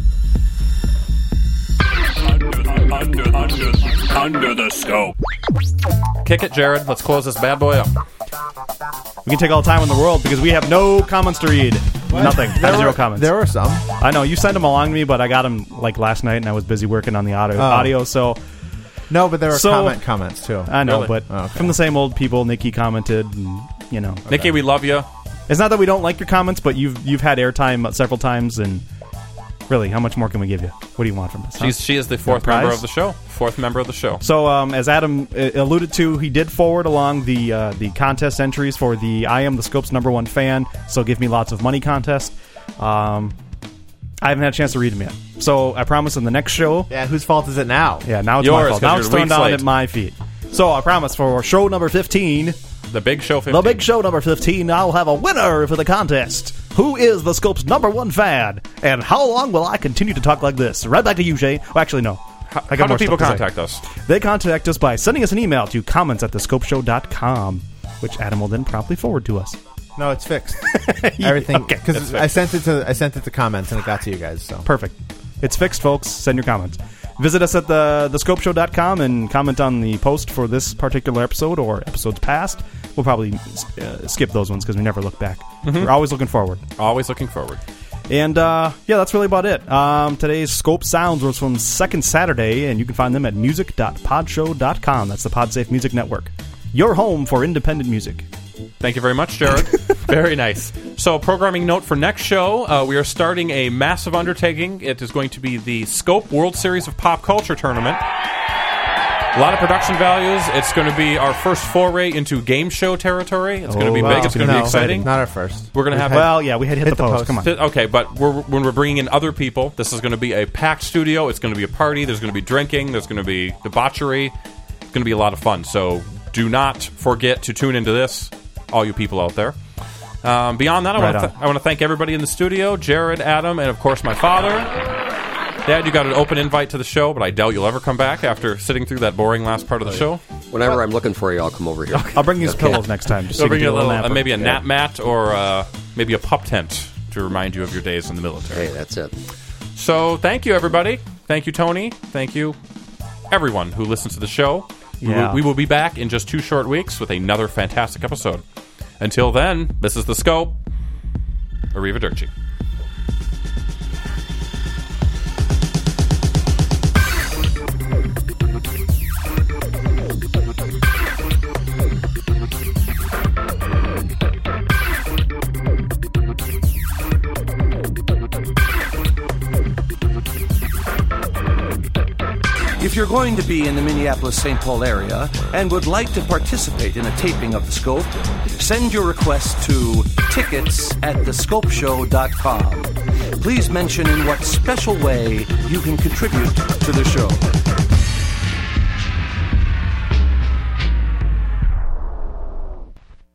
Speaker 2: Under, under, under, under the scope.
Speaker 1: Kick it, Jared. Let's close this bad boy up.
Speaker 3: We can take all the time in the world because we have no comments to read. Nothing.
Speaker 5: There
Speaker 3: Zero
Speaker 5: were,
Speaker 3: comments.
Speaker 5: There were some.
Speaker 3: I know you sent them along to me, but I got them like last night, and I was busy working on the audio.
Speaker 5: Oh.
Speaker 3: audio so
Speaker 5: No, but there were
Speaker 3: So-
Speaker 5: comment comments too.
Speaker 3: I know,
Speaker 1: Really?
Speaker 3: but
Speaker 5: Oh, okay.
Speaker 3: from the same old people. Nikki commented, and, you know.
Speaker 1: Nikki, we love you.
Speaker 3: It's not that we don't like your comments, but you've you've had airtime several times, and really, how much more can we give you? What do you want from us? huh?
Speaker 1: She's She is the fourth
Speaker 3: prize?
Speaker 1: member of the show. Fourth member of the show.
Speaker 3: So, um, as Adam uh, alluded to, he did forward along the uh, the contest entries for the I Am the Scope's number one fan, so give me lots of money contest. Um, I haven't had a chance to read them yet. So I promise in the next show.
Speaker 5: Yeah, whose fault is it now?
Speaker 3: Yeah, now it's
Speaker 1: Yours,
Speaker 3: my fault.
Speaker 1: 'cause
Speaker 3: Now
Speaker 1: you're
Speaker 3: it's thrown
Speaker 1: weeks
Speaker 3: down
Speaker 1: late.
Speaker 3: at my feet. So I promise for show number fifteen,
Speaker 1: The Big Show fifteen.
Speaker 3: the big show number fifteen, I'll have a winner for the contest. Who is the Scope's number one fan? And how long will I continue to talk like this? Right back to you, Shane. Well, actually, no.
Speaker 1: How,
Speaker 3: I got
Speaker 1: how do
Speaker 3: more
Speaker 1: people
Speaker 3: stuff to say.
Speaker 1: contact us?
Speaker 3: They contact us by sending us an email to comments at the scope show dot com, which Adam will then promptly forward to us.
Speaker 5: No, it's fixed. Everything
Speaker 3: Okay,
Speaker 5: because I sent it to I sent it to comments and it got to you guys. So
Speaker 3: Perfect. It's fixed, folks. Send your comments. Visit us at the the scope show dot com and comment on the post for this particular episode or episodes past. We'll probably uh, skip those ones because we never look back. We're always looking forward.
Speaker 1: Always looking forward.
Speaker 3: And, uh, yeah, that's really about it. Um, today's Scope Sounds was from Second Saturday, and you can find them at music dot pod show dot com. That's the PodSafe Music Network. Your home for independent music.
Speaker 1: Thank you very much, Jared. Very nice. So, programming note for next show, uh, we are starting a massive undertaking. It is going to be the Scope World Series of Pop Culture Tournament. A lot of production values. It's going to be our first foray into game show territory. It's going to be
Speaker 3: Oh,
Speaker 1: big.
Speaker 3: wow.
Speaker 1: It's going to
Speaker 5: no,
Speaker 1: be exciting.
Speaker 5: Not our first.
Speaker 1: We're going to have...
Speaker 3: Well, yeah, we had to hit,
Speaker 5: Hit
Speaker 3: the,
Speaker 5: the
Speaker 3: post.
Speaker 5: post.
Speaker 3: Come on.
Speaker 1: Th- Okay, but we're, when we're bringing in other people, this is going to be a packed studio. It's going to be a party. There's going to be drinking. There's going to be debauchery. It's going to be a lot of fun. So do not forget to tune into this, all you people out there. Um, beyond that, I
Speaker 3: Right
Speaker 1: want to
Speaker 3: on.
Speaker 1: th- I want to thank everybody in the studio, Jared, Adam, and of course my father. Dad, you got an open invite to the show, but I doubt you'll ever come back after sitting through that boring last part of the show.
Speaker 4: Whenever I'm looking for you, I'll come over here.
Speaker 3: I'll bring you some pillows next time. Just so
Speaker 1: So
Speaker 3: you can
Speaker 1: bring you
Speaker 3: do
Speaker 1: a little,
Speaker 3: nap.
Speaker 1: uh, maybe a nap mat or uh, maybe a pup tent to remind you of your days in the military.
Speaker 4: Hey, that's it.
Speaker 1: So thank you, everybody. Thank you, Tony. Thank you, everyone who listens to the show. We,
Speaker 3: Yeah.
Speaker 1: will, we will be back in just two short weeks with another fantastic episode. Until then, this is The Scope. Arrivederci.
Speaker 11: If you're going to be in the Minneapolis-Saint Paul area and would like to participate in a taping of The Scope, send your request to tickets at the scope show dot com. Please mention in what special way you can contribute to the show.